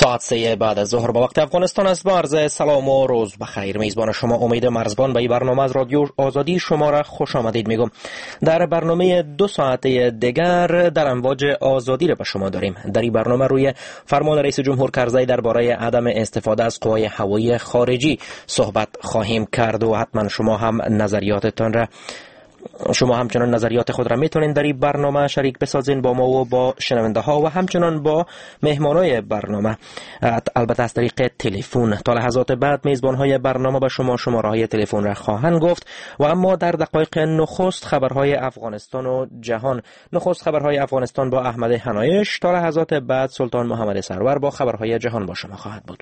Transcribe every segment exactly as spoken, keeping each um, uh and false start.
ساعت سه بعد از ظهر به وقت افغانستان است. با عرض سلام و روز بخیر. میزبان شما امید مرزبان به این برنامه از رادیو آزادی شما را خوش آمدید میگم. در برنامه دو ساعته دیگر در امواج آزادی را به شما داریم. در این برنامه روی فرمان رئیس جمهور کرزی درباره عدم استفاده از قوای هوایی خارجی صحبت خواهیم کرد و حتما شما هم نظریاتتان را شما همچنان نظریات خود را میتونین در این برنامه شریک بسازین با ما و با شنونده ها و همچنان با مهمانای برنامه، البته از طریق تلفن. تا لحظات بعد میزبان های برنامه به شما شماره های تلفن را خواهند گفت و اما در دقایق نخست خبرهای افغانستان و جهان. نخست خبرهای افغانستان با احمد حنایش، تا لحظات بعد سلطان محمد سرور با خبرهای جهان با شما خواهد بود.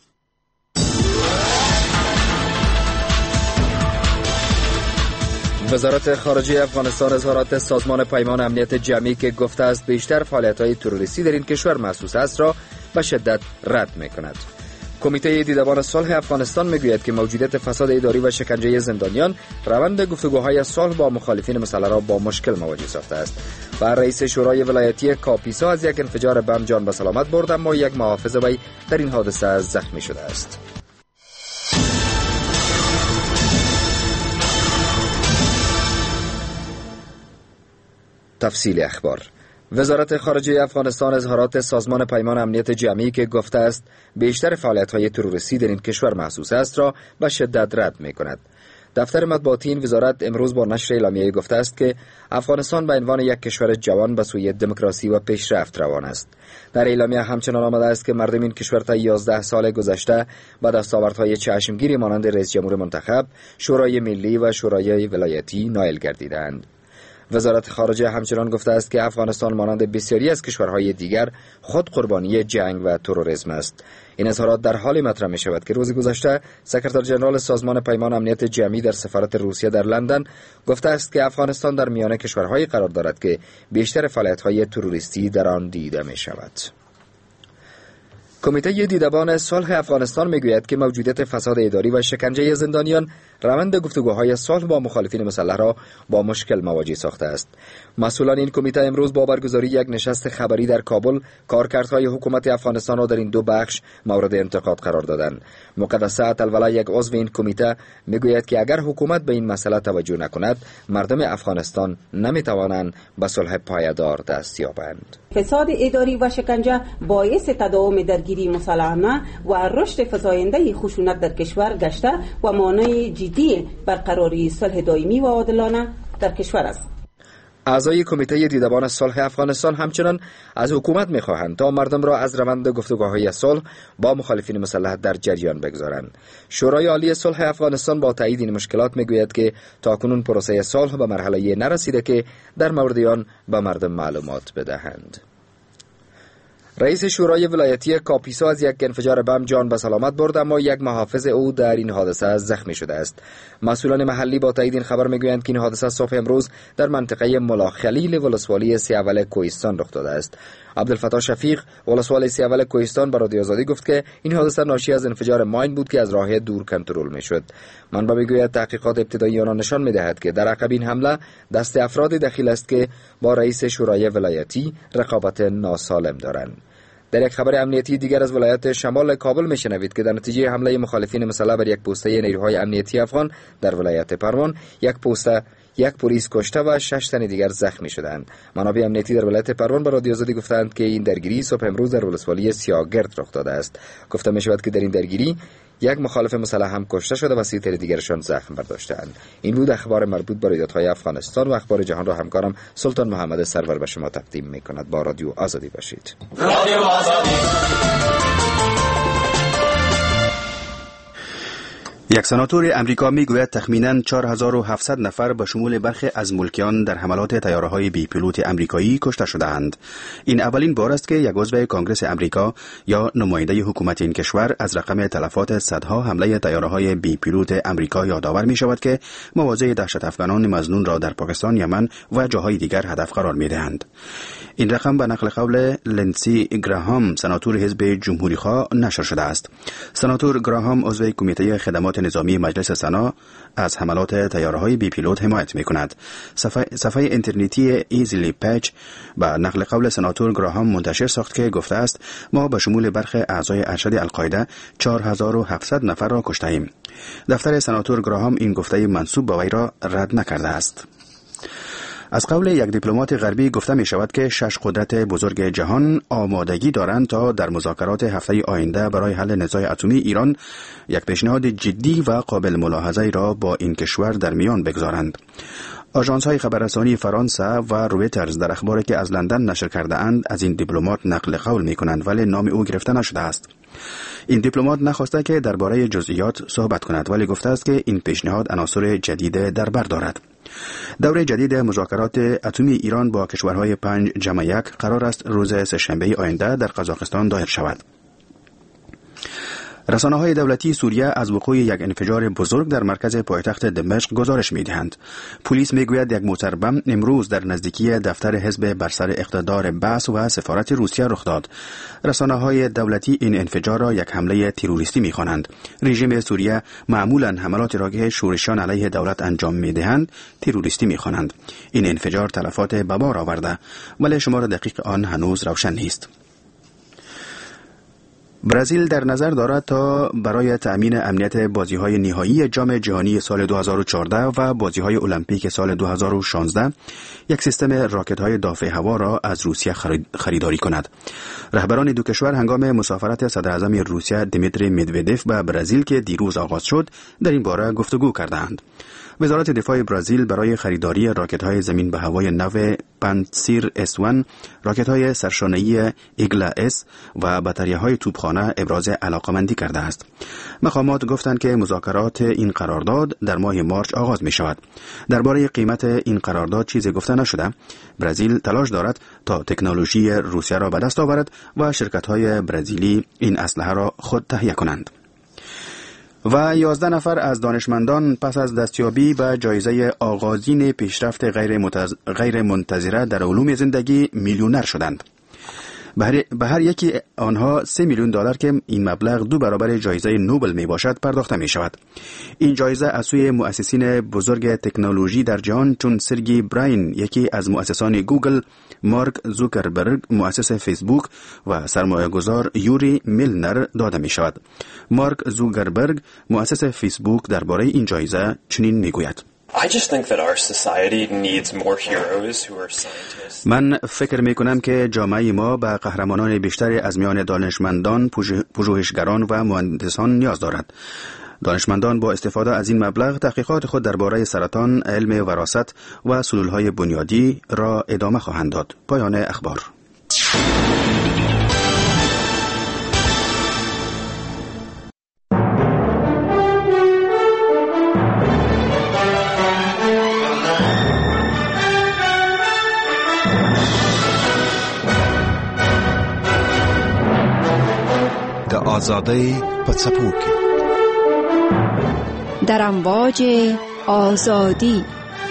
وزارت خارجه افغانستان اظهارات سازمان پیمان امنیت جمعی که گفته است بیشتر فعالیت‌های تروریستی در این کشور محسوس است را به شدت رد می‌کند. کمیته دیدبان صلح افغانستان میگوید که موجودیت فساد اداری و شکنجه زندانیان روند گفتگوهای صلح با مخالفین مسئله را با مشکل مواجه ساخته است. و رئیس شورای ولایتی کاپیسا از یک انفجار بم جان به سلامت برد، اما یک محافظ وی در این حادثه زخمی شده است. تفصیل اخبار. وزارت خارجه افغانستان اظهارات سازمان پیمان امنیت جمعی که گفته است بیشتر فعالیت‌های تروریستی در این کشور محسوس است را به شدت رد می‌کند. دفتر مطبوعاتی این وزارت امروز با نشر اعلامیه‌ای گفته است که افغانستان به عنوان یک کشور جوان به سوی دموکراسی و پیشرفت روان است. در اعلامیه همچنان آمده است که مردم این کشور تا یازده سال گذشته با دستاوردهای چشمگیری مانند رئیس جمهور منتخب، شورای ملی و شورای ولایتی نائل گردیدند. وزارت خارجه همچنان گفته است که افغانستان مانند بسیاری از کشورهای دیگر خود قربانی جنگ و تروریسم است. این اظهارات در حالی مطرح می شود که روز گذشته سکرتر ژنرال سازمان پیمان امنیت جمعی در سفارت روسیه در لندن گفته است که افغانستان در میان کشورهایی قرار دارد که بیشتر فعالیت‌های تروریستی در آن دیده می شود. کمیته دیدبان صلح افغانستان میگوید که موجودیت فساد اداری و شکنجه زندانیان روند گفتگوهای صلح با مخالفین مسلح را با مشکل مواجه ساخته است. مسئولان این کمیته امروز با برگزاری یک نشست خبری در کابل کارکردهای حکومت افغانستان را در این دو بخش مورد انتقاد قرار دادند. مقدسه عطاالولا، یک عضو این کمیته، میگوید که اگر حکومت به این مسئله توجه نکند، مردم افغانستان نمیتوانند به صلح پایدار دست یابند. فساد اداری و شکنجه باعث تداوم درگیری مسلحانه و رشد فزاینده خشونت در کشور گشته و مانع جدی برقراری صلح دائمی و عادلانه در کشور است. اعضای کمیته دیدبان صلح افغانستان همچنان از حکومت می‌خواهند تا مردم را از روند گفتگوهای صلح با مخالفین مسلح در جریان بگذارند. شورای عالی صلح افغانستان با تایید این مشکلات میگوید که تاکنون پروسه صلح به مرحله نرسیده که در مورد آن به مردم معلومات بدهند. رئیس شورای ولایتی کاپیسا از یک انفجار بم جان به سلامت برد، اما یک محافظ او در این حادثه زخمی شده است. مسئولان محلی با تایید این خبر میگویند که این حادثه صبح امروز در منطقه ملاخلیل ولسوالی سیاول کوهستان رخ داده است. عبدالفتاح شفیق، ولسوال سیاول کوهستان، به رادیو آزادی گفت که این حادثه ناشی از انفجار ماین بود که از راه دور کنترل میشد. منبع میگوید تحقیقات ابتدایی آنها نشان میدهد که در عقب این حمله دست افراد دخیل است که با رئیس شورای ولایتی رقابت ناسالم دارند. در یک خبر امنیتی دیگر از ولایت شمال کابل میشنوید که در نتیجه حمله مخالفین مسلح بر یک پوسته نیروهای امنیتی افغان در ولایت پروان، یک پوسته یک پلیس کشته و شش تن دیگر زخمی شدند. منابع امنیتی در ولایت پروان به رادیو آزادی گفتند که این درگیری صبح امروز در ولسوالی سیاگرد رخ داده است. گفته می شود که در این درگیری یک مخالف مسلح هم کشته شده و سی تن دیگرشان زخم برداشتند. این بود اخبار مربوط به رویدادهای افغانستان و اخبار جهان را همکارم سلطان محمد سرور به شما تقدیم می کند. با رادیو آزادی باشید. رادیو آزادی. یک سناتور امریکا میگوید تخمیناً چهار هزار و هفتصد نفر به شمول برخی از ملکیان در حملات طیاره‌های بی پیلوت امریکایی کشته شده‌اند. این اولین بار است که یک عضو کنگره امریکا یا نماینده حکومت این کشور از رقم تلفات صدها حمله طیاره‌های بی پیلوت امریکا یادآور می‌شود که مواضع دهشت افغانان مظنون را در پاکستان، یمن و جاهای دیگر هدف قرار می‌دهند. این رقم به نقل قول لنسی گراهام سناتور حزب جمهوری‌خواه نشر شده است. سناتور گراهام عضو کمیته خدمات نظامی مجلس سنا از حملات طیاره‌های بی پیلوت حمایت می‌کند. صفحه, صفحه اینترنتی ایزیلی پچ به نقل قول سناتور گراهام منتشر ساخت که گفته است ما به شمول برخی اعضای ارشد القاعده چهار هزار و هفتصد نفر را کشته‌ایم. دفتر سناتور گراهام این گفته منسوب به وی را رد نکرده است. از قول یک دیپلمات غربی گفته می شود که شش قدرت بزرگ جهان آمادگی دارند تا در مذاکرات هفته آینده برای حل نزاع اتمی ایران یک پیشنهاد جدی و قابل ملاحظه را با این کشور در میان بگذارند. آژانس های خبررسانی فرانسه و رویترز در اخباری که از لندن نشر کرده اند از این دیپلمات نقل قول می کنند ولی نام او گرفته نشده است. این دیپلمات نخواسته که درباره جزئیات صحبت کند ولی گفته است که این پیشنهاد عناصر جدید در بر دارد. دور جدید مذاکرات اتمی ایران با کشورهای پنج جمع یک قرار است روز سه‌شنبه آینده در قزاقستان دایر شود. رسانه‌های دولتی سوریه از وقوع یک انفجار بزرگ در مرکز پایتخت دمشق گزارش می‌دهند. پلیس می‌گوید یک موتر بم امروز در نزدیکی دفتر حزب بر سر اقتدار بعث و سفارت روسیه رخ داد. رسانه‌های دولتی این انفجار را یک حمله تروریستی می‌خوانند. رژیم سوریه معمولاً حملاتی را که شورشیان علیه دولت انجام می‌دهند تروریستی می‌خوانند. این انفجار تلفات به بار آورده ولی شمار دقیق آن هنوز روشن نیست. برزیل در نظر دارد تا برای تأمین امنیت بازی‌های نهایی جام جهانی سال دو هزار و چهارده و بازی‌های المپیک سال دو هزار و شانزده یک سیستم راکت‌های دافع هوا را از روسیه خریداری کند. رهبران دو کشور هنگام مسافرت صدراعظم روسیه دیمیتری مدودف به برزیل که دیروز آغاز شد در این باره گفتگو کردند. وزارت دفاع برزیل برای خریداری راکت‌های زمین به هوای نو پانتسیر اس یک، راکت‌های سرشانه‌ای ایگلا اس و بطری‌های توپخانه ابراز علاقمندی کرده است. مقامات گفتند که مذاکرات این قرارداد در ماه مارس آغاز می‌شود. درباره قیمت این قرارداد چیزی گفته نشده. برزیل تلاش دارد تا تکنولوژی روسیه را به دست آورد و شرکت‌های برزیلی این اسلحه را خود تهیه کنند. و یازده نفر از دانشمندان پس از دستیابی به جایزه آغازین پیشرفت غیر, متز... غیر منتظره در علوم زندگی میلیونر شدند. به هر... به هر یکی آنها سه میلیون دلار که این مبلغ دو برابر جایزه نوبل می باشد پرداخته می شود. این جایزه از سوی مؤسسین بزرگ تکنولوژی در جهان چون سرگی براین یکی از مؤسسان گوگل، مارک زوکربرگ مؤسس فیسبوک و سرمایه‌گذار یوری میلنر داده می شود. مارک زوکربرگ مؤسس فیسبوک درباره این جایزه چنین می گوید: I just think that our society needs more heroes who are scientists. من فکر می کنم که جامعه ما به قهرمانان بیشتری از میان دانشمندان، پژوهشگران و مهندسان نیاز دارد. دانشمندان با استفاده از این مبلغ تحقیقات خود درباره سرطان، علم وراثت و سلولهای بنیادی را ادامه خواهند داد. پایان اخبار. آزادی پڅپوک در امواج آزادی.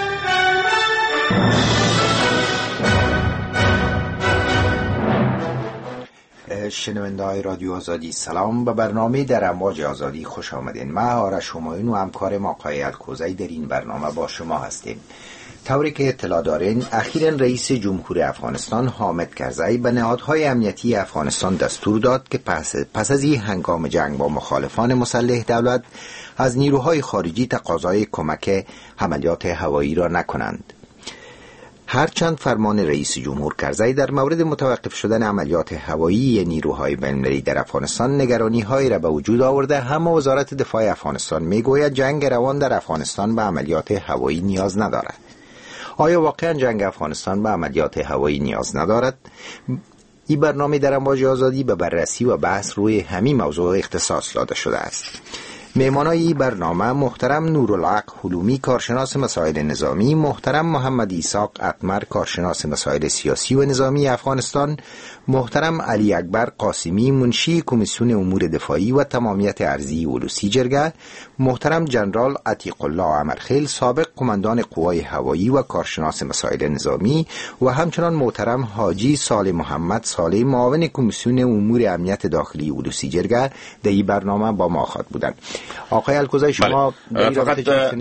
شنونده های رادیو آزادی سلام. به برنامه در امواج آزادی خوش آمدین. من آرش همایون و همکار آقای الکوزی در این برنامه با شما هستیم. طوری که اطلاع دارین اخیراً رئیس جمهور افغانستان حامد کرزی به نهادهای امنیتی افغانستان دستور داد که پس, پس از این هنگام جنگ با مخالفان مسلح دولت از نیروهای خارجی تقاضای کمک عملیات هوایی را نکنند. هرچند فرمان رئیس جمهور کرزی در مورد متوقف شدن عملیات هوایی نیروهای بین‌المللی در افغانستان نگرانی‌هایی را به وجود آورده، اما وزارت دفاع افغانستان میگوید جنگ روان در افغانستان به عملیات هوایی نیاز ندارد. آیا واقعا جنگ افغانستان به عملیات هوایی نیاز ندارد؟ این برنامه در امواج آزادی به بررسی و بحث روی همین موضوع اختصاص داده شده است. مهمانای برنامه محترم نورالحق حلومی کارشناس مسائل نظامی، محترم محمد ایساق اتمر کارشناس مسائل سیاسی و نظامی افغانستان، محترم علی اکبر قاسمی منشی کمیسیون امور دفاعی و تمامیت ارضی اولوسی جرگه، محترم جنرال عتیق الله عمرخیل سابق قماندان قوای هوایی و کارشناس مسائل نظامی و همچنان محترم حاجی صالح محمد صالح معاون کمیسیون امور امنیت داخلی اولوسی جرگه در این برنامه با ما خواهد بودند. آقای الکوزی شما فقط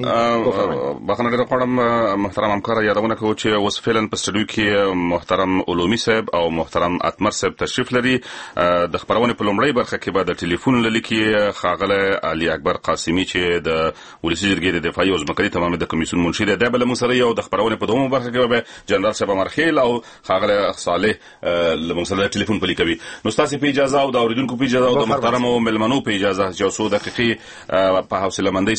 بخنه ډیر غواړم محترم همکار یادونه کوو چې اوس فعلا په سټډیو کې محترم علومي صاحب او محترم اتمر صاحب تشریف لري. د خبرونه په لومړی برخه کې به د ټلیفون لیکي خاغله علي اکبر قاسمی چې د ولسی جرګې د دفاعي او ځمکې تمامه د کمیسیون منشي دی د بل مسره یو د خبرونه په دومره برخه کې به جنرال صاحب عمرخیل او خاغله صالح له مسله ټلیفون په لیکوي. نو تاسو په اجازه او د اوریدونکو په اجازه او د محترم او ملمنو په اجازه چې څو دقیقې په حوصله مندۍ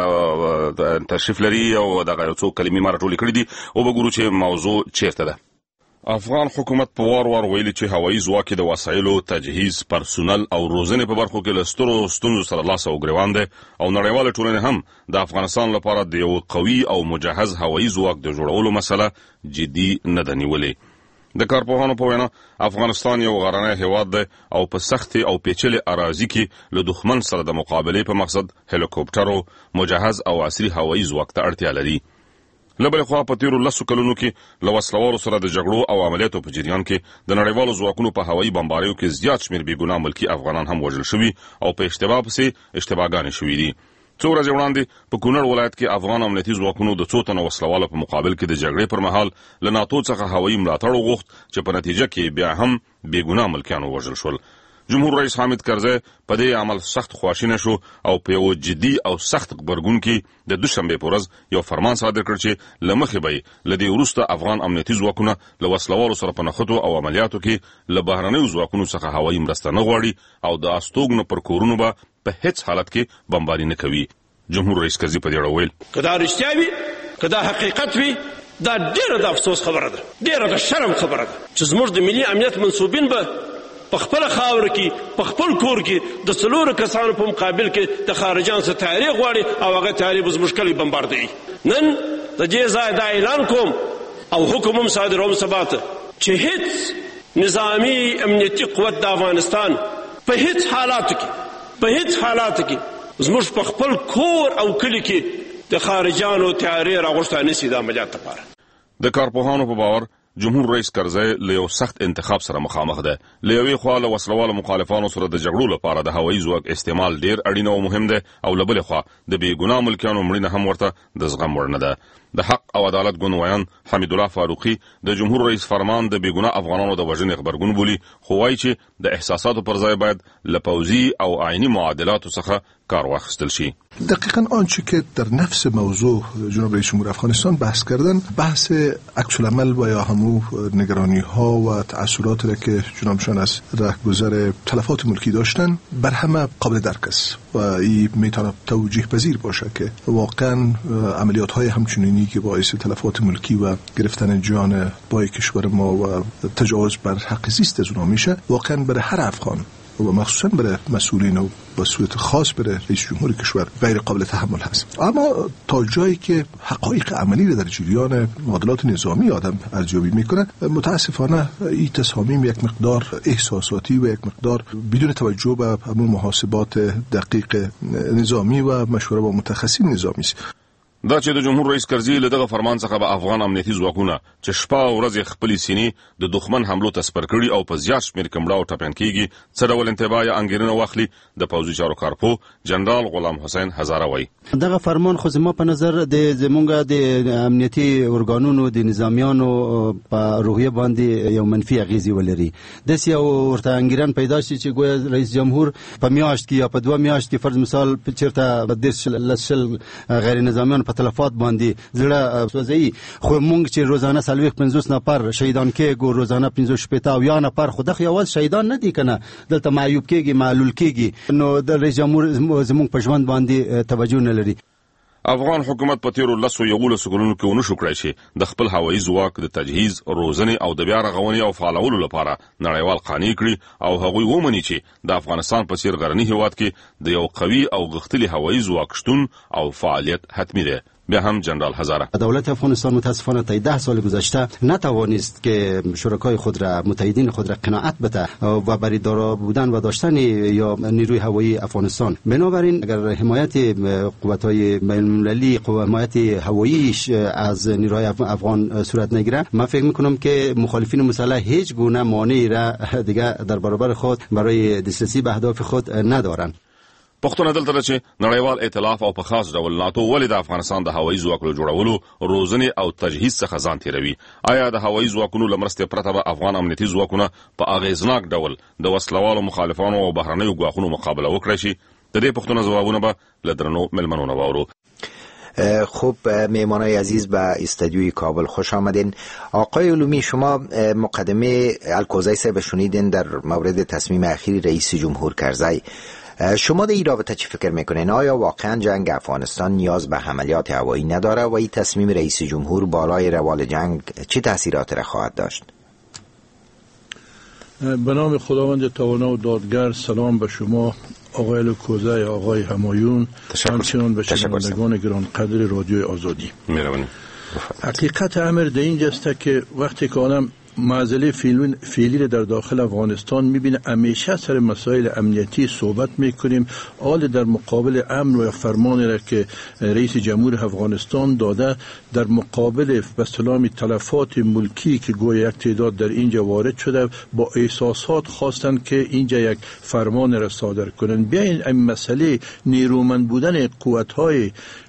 سره تشریف لري او دغه یو څو کلمې ما راټولې کړې دي او وګورو چې موضوع چیرته ده. افغان حکومت په وار وار ویلي چې هوایي ځواک د وسایلو تجهیز، پرسونل او روزنې په برخو کې له سترو ستونزو سره لاس او ګریوان دی او نړیواله ټولنه هم د افغانستان لپاره د یو قوي او مجهز هوایي ځواک د جوړولو مسله جدي نه ده نیولې. د کارپوهانو په وینا افغانستان یو غرنی هیواد دی او په سختي او پیچلې اراضي کې له دښمن سره د مقابلې په مقصد هلیکوپټرو، مجهز او عصري هوایي ځواک ته اړتیا لري. له بلې خوا په تیرو لسو کلونو کې له وسلوالو سره د جګړو او عملیاتو په جریان کې د نړیوالو ځواکونو په هوایي بمباریو کې زیات شمېر بېګناه ملکي افغانان هم وژل شوي او په اشتباه پسې اشتباهګانې شوي دي. څو ورځې وړاندې په کونړ ولایت کې افغان امنیتي ځواکونو د څو تنو وسلوالو په مقابل کې د جګړې پر مهال له ناتو څخه هوایي ملاتړ وغوښت چې په نتیجه کې بیا هم بېګناه ملکیان وژل شول. جمهور رئیس حامد کرزی په دې عمل سخت خواشینی شو او په یو جدي او سخت غبرګون کې د دوشنبه په ورځ یو فرمان صادر کړ چې له مخې به له دې وروسته افغان امنیتي ځواکونه له وسلوالو سره په نښتو او عملیاتو کې له بهرنیو ځواکونو څخه هوایي مرسته نه غواړي او د استوګنو پر کورونو به په هیڅ حالت کې بمباري نه کوي. جمهور رئیس کرزی په دې اړه ویل که دا رښتیا وي، که دا حقیقت وي، دا ډیره د افسوس خبره ده، ډیره د شرم خبره ده چې زموږ د ملي امنیت منصوبین به په خپل خاور کې په خپل کور کې د څلورو کسانو په مقابل کې د خارجان څخه تیاری غواړي او هغه تیاری به زموږ کلی بمباردوي. نن د دې ځای دا اعلان کوم او حکم هم صادروم سبا ته چې هیڅ نظامی امنیتي قوت د افغانستان په هیڅ حالاتو کې په هیڅ حالاتو کې زموږ په خپل کور او کلی کې د خارجانو تیاری راغوښته نشي د عملیات لپاره. د کارپوهانو په باور جمهور رئیس کرزی له یو سخت انتخاب سره مخامخ ده. له یوې خوا له وسلوالو مخالفانو سره د جګړو لپاره د هوایي ځواک استعمال ډیر اړین او مهم ده او له بلې خوا د بېګناه ملکیانو مړینه هم ورته د زغم وړ نه ده. د حق او عدالت ګوندویان حمید الله فاروقي د جمهور رئیس فرمان د بېګناه افغانانو د وژنې غبرګون بولي، خو وایي چې د احساساتو پر ځای باید له پوځي او عیني معادلاتو څخه کار واخیستل شي. دقیقا آنچه که در نفس موضوع جناب رئیس جمهور افغانستان بحث کردن بحث عکس العمل و یا همو نگرانی ها و تأثیراتی را که جنابشان از رهگذر تلفات ملکی داشتن بر همه قابل درک است و این میتونه توجیه پذیر باشه که واقعا عملیات های همچنینی که باعث تلفات ملکی و گرفتن جان بای کشور ما و تجاوز بر حق زیست از اونها میشه، واقعا برای هر افغان و مخصوصا برای مسئولین و به صورت خاص برای رئیس جمهور کشور غیر قابل تحمل هست. اما تا جایی که حقایق عملی را در جریان معادلات نظامی آدم ارزیابی میکنه، متاسفانه این تصامیم یک مقدار احساساتی و یک مقدار بدون توجه به همون محاسبات دقیق نظامی و مشوره با متخصصین نظامی است. دا چې د جمهور رئیس کرزی له دغه فرمان څخه به افغان امنیتي ځواکونه چې شپه او ورځ خپل سینې د دښمن حملو ته سپر کړي او په زیات شمېر کې مړه او ټپیان کېږي، څه ډول انتباه یا انګېرنه واخلي، د پوځي چارو کارپو جنرال غلام حسین هزاره وایي دغه فرمان خو زما په نظر د زمونږ د امنیتي ارګانونو د نظامیانو په روحیه باندې یو منفي اغیزې ولري. داسې یو ورته انګېرن پیدا شي چې ګویا رئیس جمهور په میاشت کې یا په دوه میاشت کې فرض مثال چېرته دېرش لسل غیر نظامیان تلفات باندې زړه سوځي، خو مونږ چې روزانه سلويخ پنځوس نفر شهیدان کېږو، روزانه پنځوس شپېته او یا نفر خو دغه یوازې شهیدان نه دي کنه، دلته معیوب کېږي، معلول کېږي، نو د رئیس جمهور زمونږ په ژوند باندې توجه نه لري. افغان حکومت په تیرو لسو یولسو کلونو کې ونه شو کړای شي د خپل هوایي ځواک د تجهیز، روزنې او د بیا رغونې او فعالولو لپاره نړیوال قانون کړي او هغوی ومني چې د افغانستان په څیر غرنی هیواد کې د یو قوي او غښتلي هوایي ځواک شتون او فعالیت حتمی دی. بیا هم جنرال هزاره دولت افغانستان متاسفانه تا ده سال گذشته نتوانست که شرکای خود را متحدین خود را قناعت بده و برای دارا بودن و داشتن یا نیروی هوایی افغانستان. بنابراین اگر حمایت قوت‌های بین‌المللی، حمایت هواییش از نیروهای افغان صورت نگیره، من فکر میکنم که مخالفین مسلح هیچ گونه مانعی را دیگه در برابر خود برای دسترسی به اهداف خود ندارن. پښتون دلته چې نړیوال ائتلاف او په خاص ډول ناتو ولې د افغانستان د هوایي ځواکونو جوړولو، روزنې او تجهیز څخه ځان تیروي؟ آیا د هوایي ځواکونو لمرسته پرته به افغان امنیتي ځواکونه په اغیزناک ډول د وسلوالو مخالفانو او بهرنیو ګواښونو مقابله وکړي شي؟ د دې پښتون ځوابونه به له درنو ملمنونو واورو. خوب میهمانای عزیز به استودیوی کابل خوش آمدین. آقای علومی، شما مقدمه الکوزی صاحب شنیدین در مورد تصمیم اخیر رئیس جمهور کرزی. شما در این رابطه چی فکر میکنین؟ آیا واقعا جنگ افغانستان نیاز به عملیات هوایی نداره و این تصمیم رئیس جمهور بالای روال جنگ چه تاثیرات را خواهد داشت؟ به نام خداوند توانا و دادگر، سلام به شما آقای الکوزی، آقای همایون، همچنان به شنوندگان گرانقدر رادیو آزادی. مهربانی. حقیقت امر در اینجاست که وقتی که آدم معضله فعلی در داخل افغانستان میبینه، همیشه سر مسائل امنیتی صحبت میکنیم. حال در مقابل امن و فرمان را که رئیس جمهور افغانستان داده در مقابل به اصطلاح تلفات ملکی که گویا یک تعداد در اینجا وارد شده، با احساسات خواستن که اینجا یک فرمان را صادر کنن. بیاین این مسئله نیرومند بودن قوت‌های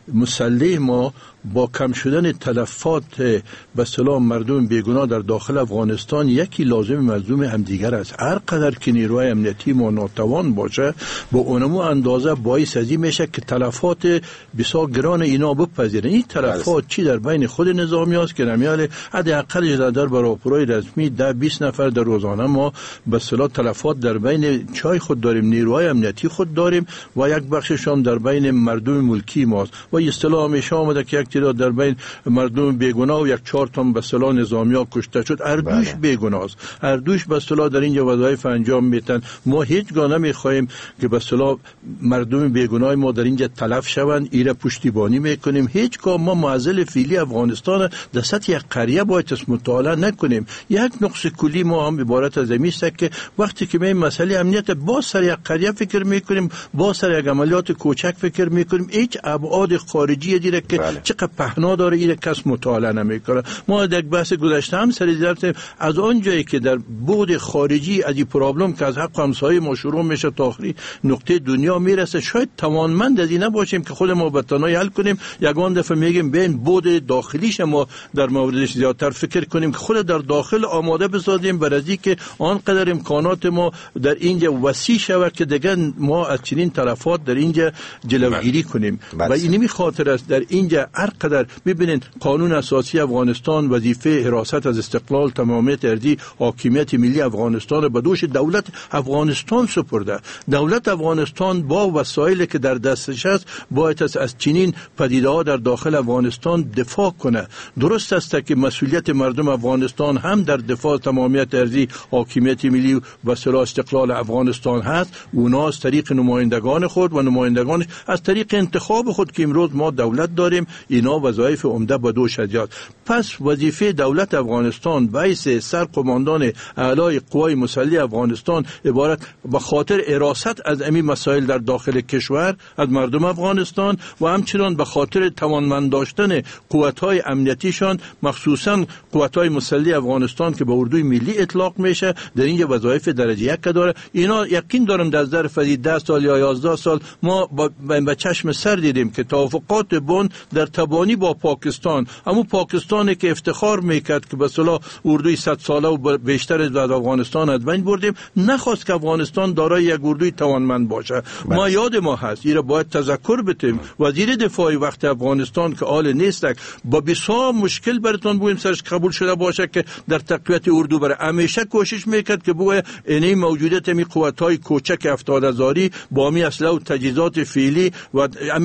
مسلح ما با کم شدن تلفات به اصطلاح مردم بیگناه در داخل افغانستان یکی لازم ملزوم همدیگر است. هر قدر که نیروهای امنیتی ما ناتوان باشه، با اونمو اندازه باعث ازی میشه که تلفات بسیار گران اینا بپذیرن. این تلفات چی در بین خود نظامی هست که نمیاله حداقل در راپورهای رسمی ده بیست نفر در روزانه ما به اصطلاح تلفات در بین چای خود داریم، نیروهای امنیتی خود داریم و یک بخششان در بین مردم ملکی ماست. و اصطلاح میشه آمده که یک تعداد در بین مردم بیگناه و یک چهار تا به اصطلاح نظامی‌ها کشته شد. اردوش بیگناه است، اردوش به اصطلاح در اینجا وظایف انجام میتن. ما هیچگاه نمیخوایم که به اصطلاح مردم بیگناه ما در اینجا تلف شوند، ایره پشتیبانی میکنیم. هیچگاه ما معضل فعلی افغانستان در سطح یک قریه باید مطالعه نکنیم. یک نقص کلی ما هم عبارت از این است که وقتی که ما مسئله امنیت با سر یک قریه فکر میکنیم، با سر یک عملیات کوچک فکر میکنیم، هیچ ابعاد خارجی دیره که بله. چقدر پهنا داره این کس مطالعه نمیکنه. ما در بحث گذشته هم سر دیدیم از اون جایی که در بعد خارجی از این پرابلم که از حق همسایه ما شروع میشه تا آخری نقطه دنیا میرسه، شاید توانمند از این نباشیم که خود ما به تنهایی حل کنیم. یگان دفعه میگیم بین بعد داخلیش ما در موردش زیادتر فکر کنیم که خود در داخل آماده بسازیم برای که آنقدر امکانات ما در اینجا وسیع شود که دیگه ما از چنین تلفات در اینجا جلوگیری کنیم. و این خاطر است در اینجا هر قدر ببینید قانون اساسی افغانستان وظیفه حراست از استقلال، تمامیت ارضی، حاکمیت ملی افغانستان به دوش دولت افغانستان سپرده. دولت افغانستان با وسایلی که در دستش است باید از چنین پدیده‌ها در داخل افغانستان دفاع کنه. درست است که مسئولیت مردم افغانستان هم در دفاع تمامیت ارضی، حاکمیت ملی و استقلال افغانستان هست. اونا از طریق نمایندگان خود و نمایندگانش از طریق انتخاب خود که امروز ما دولت داریم، اینا وظایف عمده به دوش هست. پس وظیفه دولت افغانستان باعث سرقماندان اعلای قوای مسلح افغانستان عبارت به خاطر حراست از امی مسائل در داخل کشور از مردم افغانستان و همچنان به خاطر توانمند داشتن قوت‌های امنیتیشان، مخصوصا قوت‌های مسلح افغانستان که به اردوی ملی اطلاق میشه، در اینجا وظایف درجه یک داره. اینا یقین دارم در ظرف ده سال یا یازده سال ما به چشم سر دیدیم که توافقات بن در تبانی با پاکستان، اما پاکستانی که افتخار میکرد که به اصطلاح اردوی صد ساله و بیشتر از افغانستان از بین بردیم، نخواست که افغانستان دارای یک اردوی توانمند باشه. بس. ما یاد ما هست، این را باید تذکر بتیم. وزیر دفاعی وقت افغانستان که آل نیست با بسیار مشکل براتون بویم سرش قبول شده باشه که در تقویت اردو بره، همیشه کوشش میکرد که بوی اینی موجودیت می قوت‌های کوچک هفتاد هزاری با می اسلحه و تجهیزات فعلی و همیشه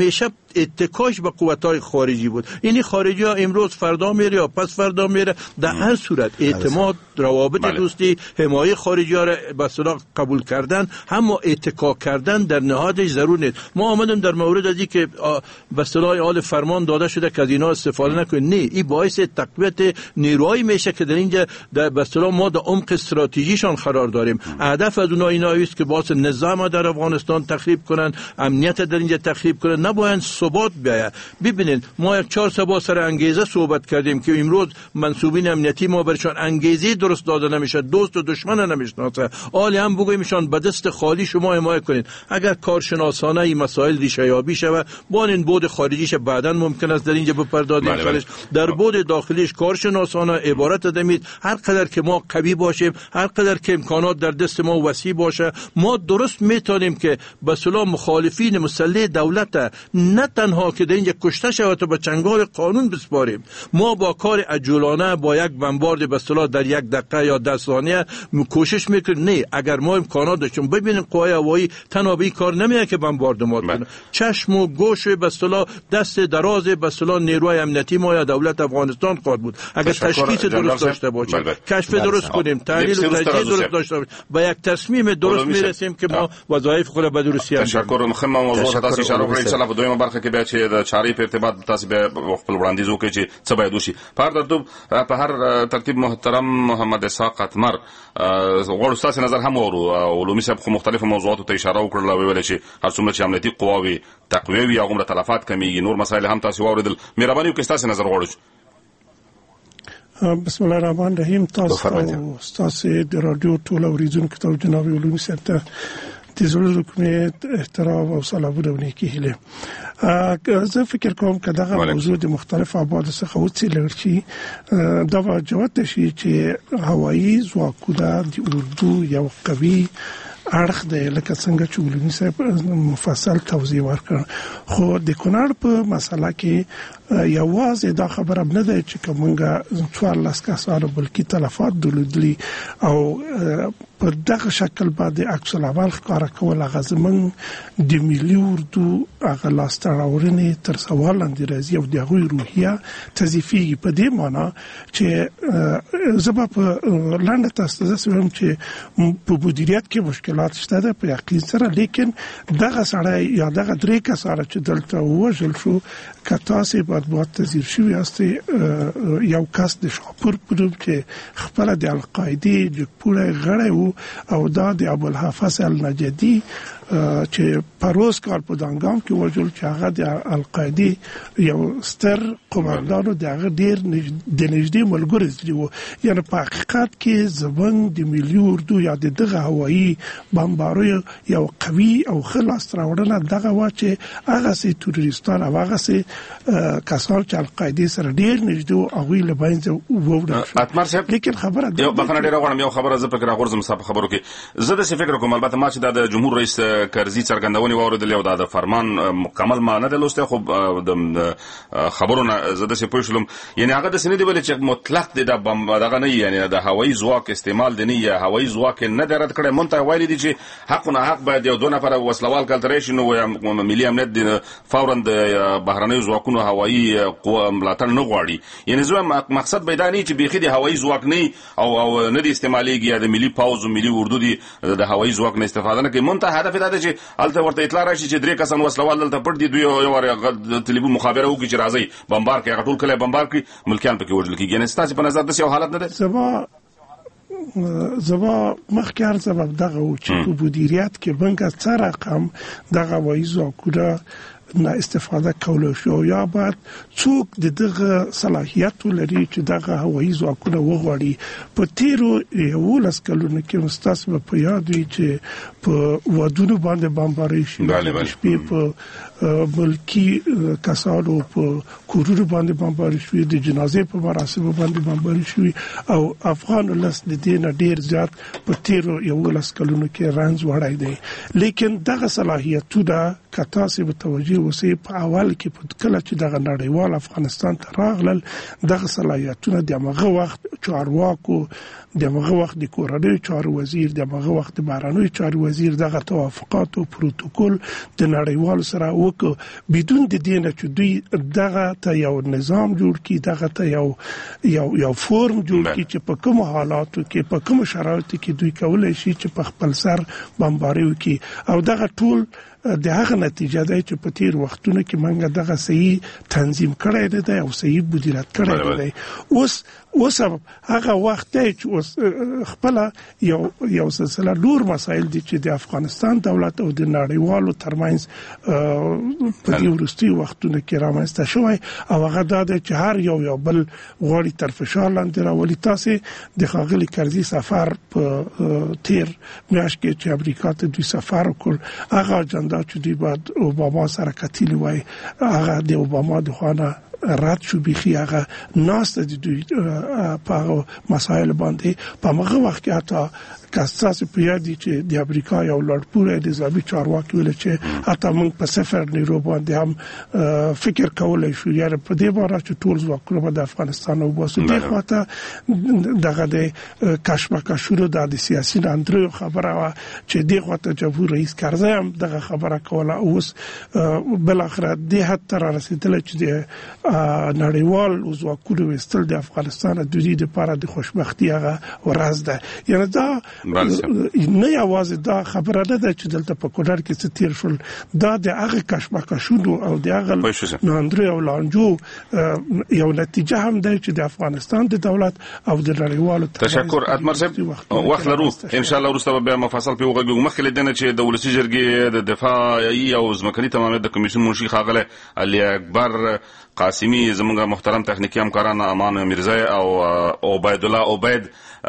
اتکاش به قوت‌های خارجی بود. این خارجی ها امروز فردا میره یا پس فردا میره، در هر صورت اعتماد، روابط بله. دوستی، حمایت خارجی ها را به اصطلاح قبول کردن، هم اتکا کردن در نهادش ضرور نیست. ما آمدیم در مورد ازی که به اصطلاح آل فرمان داده شده که از اینا استفاده نکنید، نه، این باعث تقویت نیروهایی میشه که در اینجا در به اصطلاح ما در عمق استراتژیشان قرار داریم. هدف از اونها اینا است که باز نظام در افغانستان تخریب کنن، امنیت در اینجا تخریب کنن، نباید ثبات بیاید. ببینید ما یک چهار سبا سر انگیزه صحبت کردیم که امروز منصوبین امنیتی ما برشان انگیزه درست داده نمیشه، دوست و دشمن نمیشناسه. حالی هم بگویمشان به دست خالی شما حمایت کنید. اگر کارشناسانه این مسائل ریشه یابی شود، با این بود خارجیش بعداً ممکن است در اینجا بپردازیم خالص. در بود داخلیش کارشناسانه عبارت دمید هر قدر که ما قوی باشیم، هر قدر که امکانات در دست ما وسیع باشه، ما درست میتونیم که به اصطلاح مخالفین مسلح دولت نه تنها که در اینجا کشته شود و به چنگال قانون بسپاریم، ما با کار عجولانه با یک بمبارد به اصطلاح در یک دقیقه یا ده ثانیه کوشش میکنیم. نه، اگر ما امکانات داشتیم، ببینید قوای هوایی تنها به کار نمیاد که بمباردمات کنه، چشم و گوش به اصطلاح دست دراز به اصطلاح نیروی امنیتی ما یا دولت افغانستان خواهد بود اگر تشخیص درست داشته باشیم، کشف درست کنیم، تحلیل و تجزیه درست داشته باشیم، با یک تصمیم درست میرسیم که ما وظایف خود به درستی انجام بدیم. تشکر. مخم موضوع تاسو اشاره کړې چې په دویمه برخه کې بیا چې د چارې په ارتباط تاسو به خپل وړاندیز وکړئ چې څه باید وشي. په هر ترتیب په هر ترتیب محترم محمد اسحاق اتمر غواړو تاسو نظر هم ورو علومي صاحب خو مختلفو موضوعاتو ته اشاره وکړه او ویل چې هر څومره چې امنیتي قواوي تقویه وي هغومره تلفات کمیږي. نور مسایل هم تاسو واوریدل، مهرباني وکړئ تاسو نظر غواړو. بسم الله الرحمن الرحیم. تاسو او تاسو د رادیو ټول اوریدونکو ته جناب علومي صاحب ته د زړه کومې احترام او سلامونه ونیکي هیله. زه فکر کوم که دغه موضوع د مختلف ابعادو څخه وڅېړل شي، دا به جوت شي چې هوایي ځواکونه د اردو یو قوي اړخ دی، لکه څنګه چې علومي صاحب مفصل توضیح ورکړ. خو د کونړ په مسله کې یوازې دا خبره نه ده چې کومه څوارلس کسانو بلکې تلفات درلودلي او په دغه شکل باندې عکس العمل ښکاره کول هغه زموږ د ملي اردو هغه لاسته راوړنې تر سوال لاندې راځي او د هغوی روحیه تضعیفېږي. په دې معنا چې زه به په لنډه تاسو ته داسې وایم چې په مدیریت کې مشکلات شته ده په یقین سره، لیکن دغه سړی یا دغه درې کسانه چې دلته ووژل شو، که تاسې مطبوعات ته ځیر شوي یاستئ، یو کس د شاپور په نوم چې خپله د القاعدې جګپوړی غړی و او دا د ابوالحافظ النجدي چې پروز کار په دانګام کې وژل چې هغه د القاعدې یو ستر قوماندانو د هغه ډېر د نږدې ملګری و. یعنې په حقیقت کې زموږ د ملي اردو یا د دغه هوایي بمباریو یو قوي او ښه لاسته راوړنه دغه وه چې هغسې تروریستان او هغسې کسان چې القاعدې سره ډېر نږدې وو هغوی له منځه ووړل شول. اتمر صاحب لیکن خبره یو بخښنه ډېره غواړم، یو خبره زه پکې راغورځم ستا په خبرو کې. زه داسې فکر کوم، البته ما چې دا د جمهور رئیس کرزي څرګندونې واورېدلې او دا د فرمان مکمل ما نه دی لوستی، خو د خبرو نه زه داسې پوه شولم، یعنې هغه داسې نه دی ویلې چې مطلق دی دغه نه وي، یعنې د هوایي ځواک استعمال دی نه یا هوایي ځواک نه دی رد کړی. مونږ ته ویلي دي چې حق نه حق باید یو دوه نفره وسلوال کلته راشي، نو ملي امنیت د فورا د بهرنیو ځواکونو هوایي ملاتړ نه غواړي. یعنې زه مقصد به دا نه چې بیخي د هوایي ځواک نه او او نه دی استعمالیږي یا د ملي پوځ او ملي اردو دی د هوایي ځواک نه استفاده نه کوي. مونږ ته هدف دا دی چې هلته ورته اطلاع راشي چې درې کسان وسلوال دلته پټ دي، دوی یو وار تلیفون مخابره وکړي چې راځئ بمبار کړي، هغه ټول کلی بمبار کړي، ملکیان پکې وژل کېږي. یعنې ستاسې په نظر داسې یو حالت نه دی؟ زما زما مخکې عرضه به دغه و چې په مدیریت کې موږ څه رقم دغه هوایي ځواکونه نه استفاده کولای شو، یا باید څوک د دغه صلاحیت ولري چې دغه هوایي ځواکونه وغواړي. په تیرو یولس کلونو کې ستاسو به په یاد وي چې په ودونو باندې بمبارۍ شوې، شپې په ملکي کسانو په کورونو باندې بمبارۍ شوې، د جنازې په مراسمو باندې بمبارۍ شوې او افغان ولس د دې نه ډېر زیات په تیرو یولس کلونو کې رنځ وړی دی. لیکن دغه صلاحیتونه که تاسې به توجه اوسې په اول کې په کله چې دغه نړیوال افغانستان ته راغلل دغه صلاحیتونه د هغه وخت چارواکو د هغه وخت د کورنۍ چارو وزیر د هغه وخت د بهرنیو چارو وزیر دغه توافقات او پروتوکول د نړیوال سره وکړ بدون د دې نه چې دوی دغه ته یو نظام جوړ کړي دغه ته یو یو یو فورم جوړ کړي چې په کوم حالاتو کې په کوم شرایطو کې دوی کولای شي چې په خپل سر بمباري وکړي او دغه ټول د هغه نتیجه ده چې په تیر وختونو کې موږ دغه صحیح تنظیم کړی دی او صحیح مدیریت کړی دی. اوس اوس هغه وخت دی چې اوس خپل یو یو سلسله نور مسایل دي چې د افغانستان دولت او د نړیوالو ترمنځ په دې وروستي وختونو کې رامنځته شوی او هغه دا دی چې هر یو یو بل غواړي تر فشار لاندې راولي. تاسې د ښاغلي کرزي سفر په تیر میاشت کې چې امریکا ته دوی سفر وکړ هغه دا چې دوی باید اوباما سره کتلی وای هغه د اوباما د خوانه رد شو بيخي هغه ناست د دوی په مسایل باندې په هغه وخت کې حتی کاساس پیادي چې د امریکا یو لړپوره د نظامی چارواکي ویل چې حتی موږ په سفر نیرو باندې هم فکر کولای شو یا په دې باره چې ټول ځواکونه د افغانستان او باسو د خواته دغه د کشمکشونو د سیاسي اندرو خبره وا چې د خواته جمهور رئیس کرزی هم دغه خبره کوله اوس بل اخر د حتی را رسیدل چې د نړیوال ځواکونو وستل د افغانستان د دوی لپاره د خوشبختی هغه ورځ ده. یعنی دا نه یوازې دا خبره نه ده چې دلته په کونړ کې څه تیر شول دا د هغه کشمکشونو او د هغه ناندري او لانجو یو نتیجه هم ده چې د افغانستان د دولت او د نړیوالو تشکر اتمر صاحب وخت لرو ان شاء الله وروسته به مفصل په وګړو مخکې لیدنه چې د ولسی جرګې د دفاعي او ځمکني تمامه د کمیسیون منشي خاغله علي اکبر قاسمی زمونږ محترم تخنیکی همکاران امان میرزای او عبید الله عبید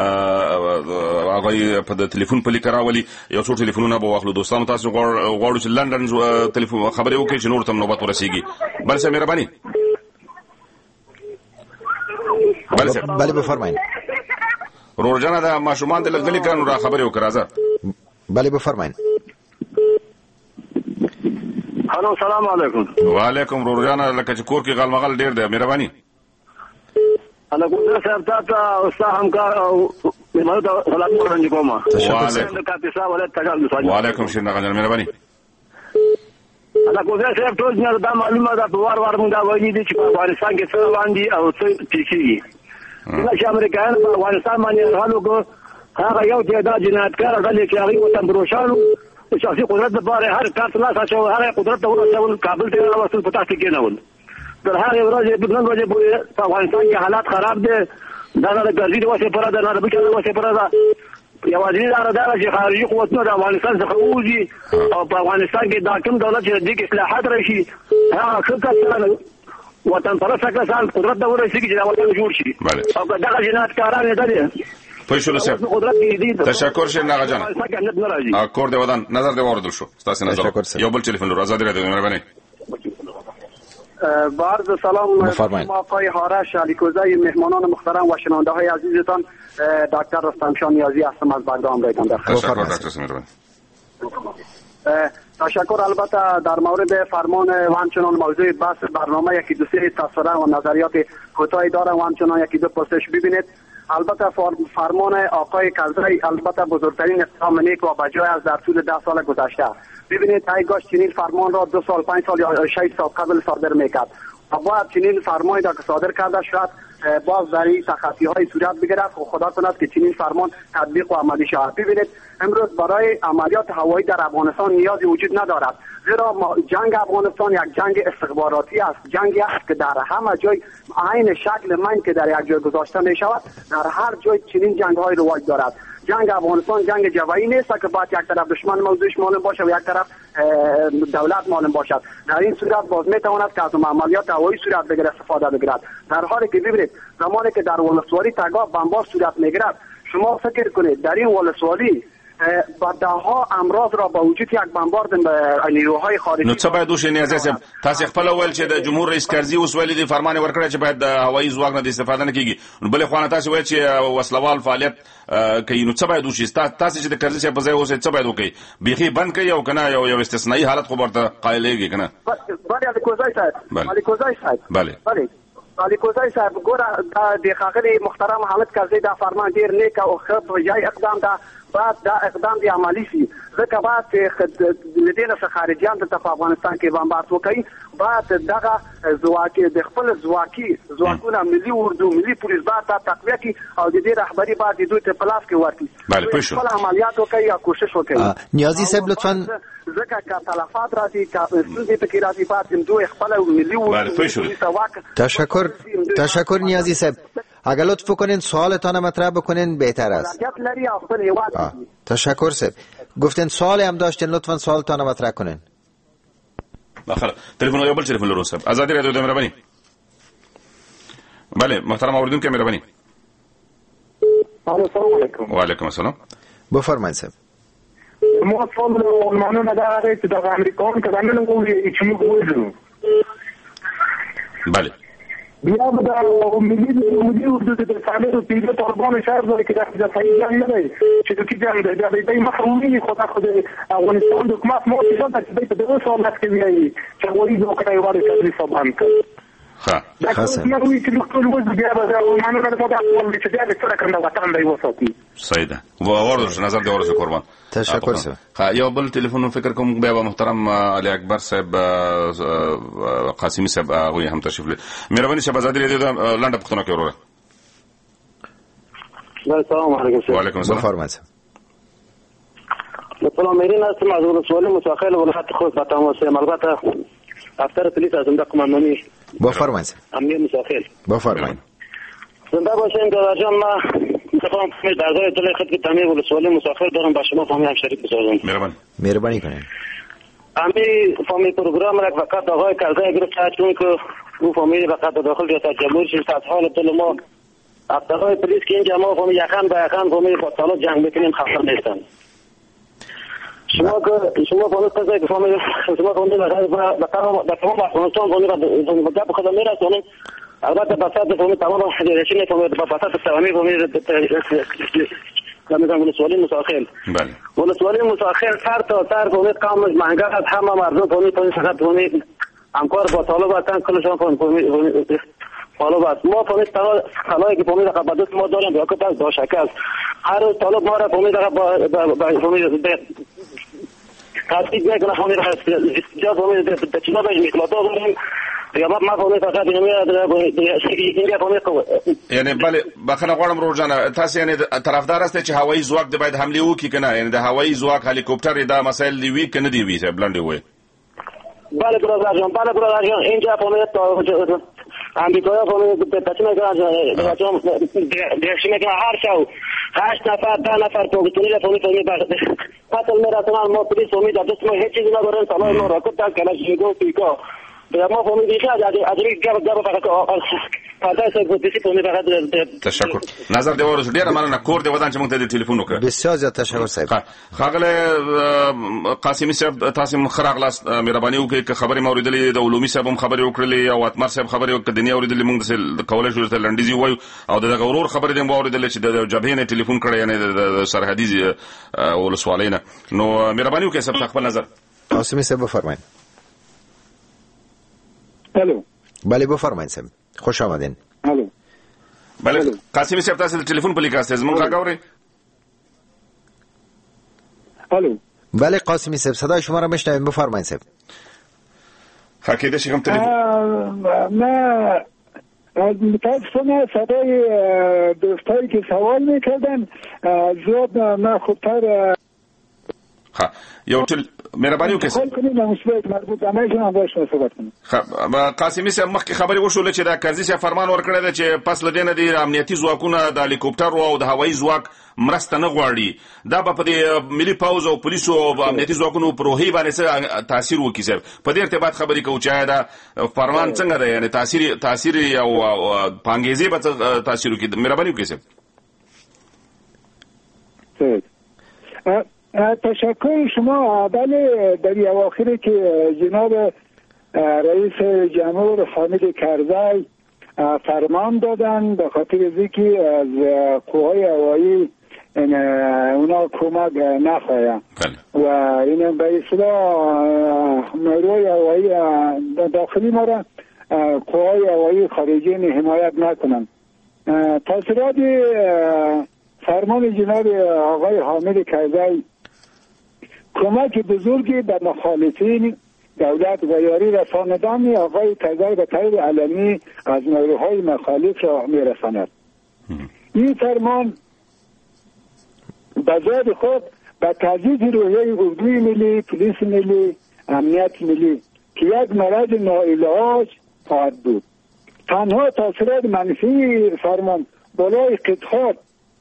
هغه په ټلیفون په لیکرا ولی یو څو ټلیفونونه به واخلو دوستانو تاسو غواړو چې لندن ټلیفون خبرې وکړي چې نور تم نوبت ورسیږي. بل څه مهرباني بله بفرمایئ. رورجانه د ماشومان د لګلې کانو را خبرې وکړه راځه. بله بفرمایئ. الو سلام علیکم. وعلیکم رورجانه لکه چې کور کې غلمغل ډیر دی مهرباني. انا ګورم صاحب تاسو استاد همکار او مېلمانو ته سلام وړاندې کوم. وعلیکم شیر نغنجل مهرباني. انا ګورم صاحب ټول نه دا معلومه ده په وار وار موږ دا وایي دي چې په افغانستان کې څه باندې او څه کیږي. چې امریکایان په افغانستان باندې حالو هغه یو چې دا جنایتکار غلي چې هغه وطن بروشالو شخصي قدرت لپاره هر کار لا ساتو هر قدرت ورته کابل ته راوستل پتا کې نه ول در هغه ورځې په نن ورځې په افغانستان کې حالات خراب دي دا نه ګرځي د وسه پر دا نه بچو د وسه پر دا یوازې دا راځي چې خارجي قوتونه د افغانستان څخه وځي او په افغانستان کې دا کوم دولت چې د اصلاحات راشي هغه څه وطن پرسته کسان قدرت د ورسېږي چې دا وطن جوړ شي او دا جنایتکاران نه دي. پښتو لسه تشکر شه ناغه جان کور دی ودان نظر دی اوردل شو تاسو نظر یو بل ټلیفون لور آزاد راډیو مهرباني. با عرض سلام آقای هارش علیکوزی مهمانان محترم و شنونده های عزیزتان دکتر رستمشاه نیازی هستم از بغداد رایگان در تشکر دکتر مهربانی. تشکر. البته در مورد فرمان و همچنان موضوع بحث برنامه یکی دو سه تصویره و نظریات کوتاهی دارم و همچنان یکی دو پرسش ببینید. البته فرمان آقای کرزی البته بزرگترین اقدام نیک و بجای از در طول ده سال گذشته. ببینید هایگاهش چنین فرمان را دو سال پنج سال یا شش سال قبل صادر میکرد و باید چنین فرمانی را که صادر کرده شد باز در این تخطی های صورت بگیرد و خدا کند که چنین فرمان تطبیق و عملی شود. ببینید امروز برای عملیات هوایی در افغانستان نیازی وجود ندارد زیرا جنگ افغانستان یک جنگ استخباراتی است، جنگی است که در همه جای عین شکل من که در یک جای گذاشته می شود در هر جای چنین جنگ های رواج دارد. جنگ افغانستان جنگ جوایی نیست که باید یک طرف دشمن موضوعش معلوم باشه و یک طرف دولت معلوم باشد. در این صورت باز میتواند که از عملیات هوایی صورت بگیرد استفاده بگیرد. در حالی که ببینید زمانی که در ولسوالی تگاه بمبار صورت میگیرد شما فکر کنید در این ولسوالی بعدها امراض را با وجود یک بمبارد نیروهای خارجی. نو څه باید وشي نیازي صاحب؟ تاسو خپل ول چې د جمهور رئیس کرزي اوس ویلي دي فرمان ورکړی چې باید د هوایي ځواک نه استفاده نه کیږي، نو بلې خو نه تاسو وایي چې وسلوال فعالیت کوي، نو څه باید وشي؟ تاسو چې د کرزي صاحب په ځای اوسئ څه باید وکړي؟ بيخي بند کړي او کنه یو یو استثنایی حالت خو ورته قایلېږي کنه؟ بله علي کوزای صاحب علي کوزای صاحب بله بله علي کوزای صاحب ګوره د ښاغلي محترم حامد کرزي دا فرمان ډیر نیک او ښه جای اقدام ده، بعد دا اقدام دی عملی شي، ځکه بعد د دې نه خارجيان د افغانستان کې بمبارد وکړي، بعد دغه ځواکي د خپل ځواکي ځواکونه ملي اردو ملي پولیس بعد تقویه کی او د دې رهبری بعد د دوی ته پلاس کې ورتي خپل عملیات وکړي یا کوشش وکړي. نیازي صاحب لطفا ځکه که تلفات راځي که ستونزې پکې راځي بعد دوی خپل ملي اردو. تشکر تشکر نیازی صاحب. اگر لطف کنین سوالتان مطرح بکنین بهتر است. تشکر صاحب. گفتین سوال هم داشتین، لطفا سوالتان مطرح کنین. بخیر تلفن یو بل تلفن لرو صاحب. آزادی رادیو د مهرباني. بله محترم اوریدونکو مهرباني. السلام علیکم. و علیکم السلام. بفرمایید صاحب. ما سوال مانو نداره که در امریکا که زمین قوی چمو قوی. بله. بیا به در ملی ملی اردو د فعالیت پیله طالبان شهر داره که در فعالیت نه دی چې د کی جنگ دی د دې محرومي خو د افغانستان د حکومت مو څه د دې په دغه سوالات کې ویلي چې وایي نو کړی واره چې څه باندې ها خاصه نو وی چې ټول وځي بیا به مانو نه دا ول چې دا څه کړنده وطن دی وساتي سیده و ورته نظر دی ورته قربان. تشکر صاحب. ها یو بل تلیفون فکر کوم بیا محترم علي اکبر صاحب قاسمی صاحب هغه هم تشریف لري. مهرباني صاحب آزادی رادیو لنډه پښتنه کې وروره. السلام علیکم. وعلیکم السلام. بفرمایئ. مثلا میرین است معذور سوال مساخل ولایت خوست تمام سه البته افسر پلیس از اونجا قماندانی. بفرمایئ. امیر مساخل. بفرمایئ. زنده باشین دادرجان. ما میخوام در ازای دل خط که تعمیر ولسوالی مساخر دارم با شما فهمی هم شریک بسازم. مهربانی مهربانی کنین. امی فهمی پروگرام را فقط آقای کرزی گرفت چون که او فهمی فقط داخل ریاست جمهوری شد از حال دل ما افسرهای پلیس که اینجا ما فهمی یکان با یکان فهمی با سالات جنگ بکنیم خطر نیستن. شما که شما فهمی قضایی که فهمی شما فهمی در تمام افغانستان فهمی را به خدا میرسونیم. البته بساط فهمی تمام حجرشین فهمی بساط تمامی فهمی نمیدونم ولسوالی مساخل. بله. ولسوالی مساخل سر تا سر فهمی قامش مهنگر از همه مردم فهمی فهمی فقط فهمی همکار با طالب هستن کلشان فهمی طالب است. ما فهمی خلایی که فهمی دقیقه بدست ما داریم یا که بس با شکست هر روز طالب ما را فهمی دقیقه با فهمی تحقیق میکنه فهمی را جا فهمی در چیزا بهش میخلاطا داریم یا ما فهمی فقط یعنی بله بخنه غواړم روزانه تاسو یعنی طرفدار است چې هوایي ځواک د باید حمله وکړي کنه، یعنی د هوایي ځواک هلیکوپټر دا مسایل دی وی کنه دی وی صاحب لاندې وای. بله برادر جان بله برادر جان اینجا فهمی امریکا فهمی تچمه کنه دیکشنه کنه هر شو هشت نفر ده نفر پاکستانی را فهمی فهمی قتل میرسونن. ما پلیس فهمی در دست ما هیچ چیزی ندارن سالای ما راکت تا کلاشینکوف پیکا ما فهمی دیگه از ریک گب گب فقط پردای سر پولیسی فهمی فقط. تشکر. نظر دی ورس ډیر مننه کور دی ودان چې موږ ته د ټلیفون وکړ. بسیار زیات تشکر صاحب. خاغله قاسمی صاحب تاسو خراغلاس مهرباني وکړئ که خبرې موریدلې د علومي صاحب هم خبرې وکړلې او اتمر صاحب خبرې وکړې دنیا اوریدلې موږ د کولای شو ته لنډیزي وایو او د غورور خبرې د موریدلې چې د جبهې نه ټلیفون کړی یعنی د سرحدي ولسوالینا. نو مهرباني وکړئ صاحب خپل نظر. قاسمی صاحب بفرمایئ. الو. بله بفرمایید صاحب. خوش آمدین. الو. بله قاسمی صاحب تاسو د ټلیفون په لیکاست زموږ راغوري. الو. بله قاسمی صاحب صدای شما را میشنویم بفرمایید صاحب. حقیقت شما تلفن نه متاسفانه صدای دوستایی که سوال میکردن زیاد نه خوبتر. ها یو تل مهرباني وکړئ. خپل کنه مسبت مربوط امایشن هم باشه صحبت کنه. خب قاسمی صاحب مخکې خبرې وشول چې دا کرزي صاحب فرمان ورکړی دی چې پس له دې نه د امنیتي ځواکونه د هلیکوپټر او د هوایي ځواک مرسته نه غواړي. دا به په دې ملي پوځ او پولیسو او امنیتي ځواکونو په روحي باندې څه تاثیر وکړي صاحب؟ په دې ارتباط خبرې کوو چې دا فرمان څنګه دی، یعنی تاثیر تاثیر او پانګیزي به تاثیر وکړي. مهرباني وکړئ صاحب. تشکر شما. بله، در اواخر که جناب رئیس جمهور حامد کرزی فرمان دادن به خاطر اینکه از قوای هوایی اونا کمک نخواهند و این به اصطلاح نیروی هوایی داخلی ما را قوای هوایی خارجی حمایت نکنند. تاثیرات فرمان جناب آقای حامد کرزی کمک بزرگی به مخالفین دولت و یاری رساندن آقای کرزی به طور علنی از نیروهای مخالف را میرساند. این فرمان به ذات خود به تضعیف روحیه اردوی ملی، پلیس ملی، امنیت ملی که یک مرض ناعلاج خواهد بود. تنها تاثیرات منفی فرمان بالای قطعات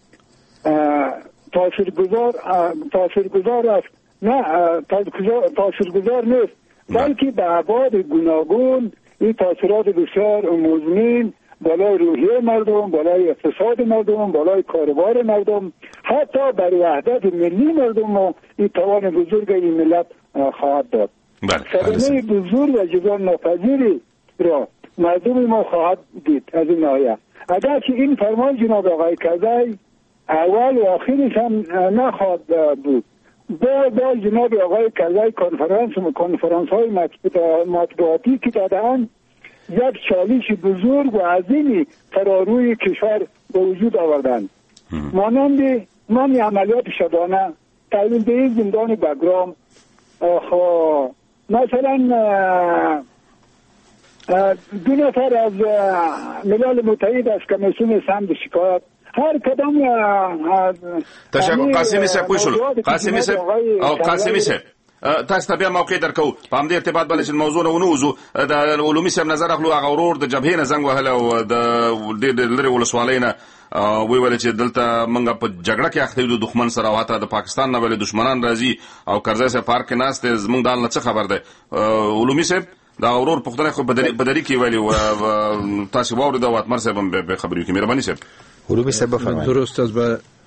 تاثیرگذار تاثیرگذار است، نه تاثیرگذار نیست، بلکه به ابعاد گوناگون این تاثیرات بسیار مزمن بالای روحیه مردم، بالای اقتصاد مردم، بالای کاروبار مردم، حتی بر وحدت ملی مردم و این توان بزرگ این ملت خواهد داد. صدمه بزرگ و جبران ناپذیری را مردم ما خواهد دید از این ناحیه. اگر که این فرمان جناب آقای کرزی اول و آخرش هم نخواهد بود، با با جناب آقای کرزی کنفرانس و کنفرانس های مطبوعاتی که دادن یک چالش بزرگ و عظیمی فراروی کشور به وجود آوردن، مانند من عملیات شبانه، تحویل دهی زندان بگرام، مثلا دو نفر از ملل متحد از کمیسیون سند شکایت، هر کدام تشکر. قاسمی صاحب پوښول قاسمی صاحب او قاسمی صاحب تاسو ته بیا موقع درکو په همدې ارتباط باندې چې موضوع نه ونوزو د علومي صاحب نظر اخلو هغه ورور د جبهې نه زنګ وهله او د لري ولسوالۍ نه وی ویل چې دلته موږ په جګړه کې اخته یو د دښمن سره او حتی د پاکستان نه ولې دښمنان راځي او کرزی صاحب پارک کې ناست زموږ دال نه څه خبر ده. علومي صاحب دا ورور پښتنه خو بدري کې ویلي او تاسو واورید او اتمر صاحب هم به خبرې کې مهرباني صاحب. علومي صاحب بفرمایید. درست است.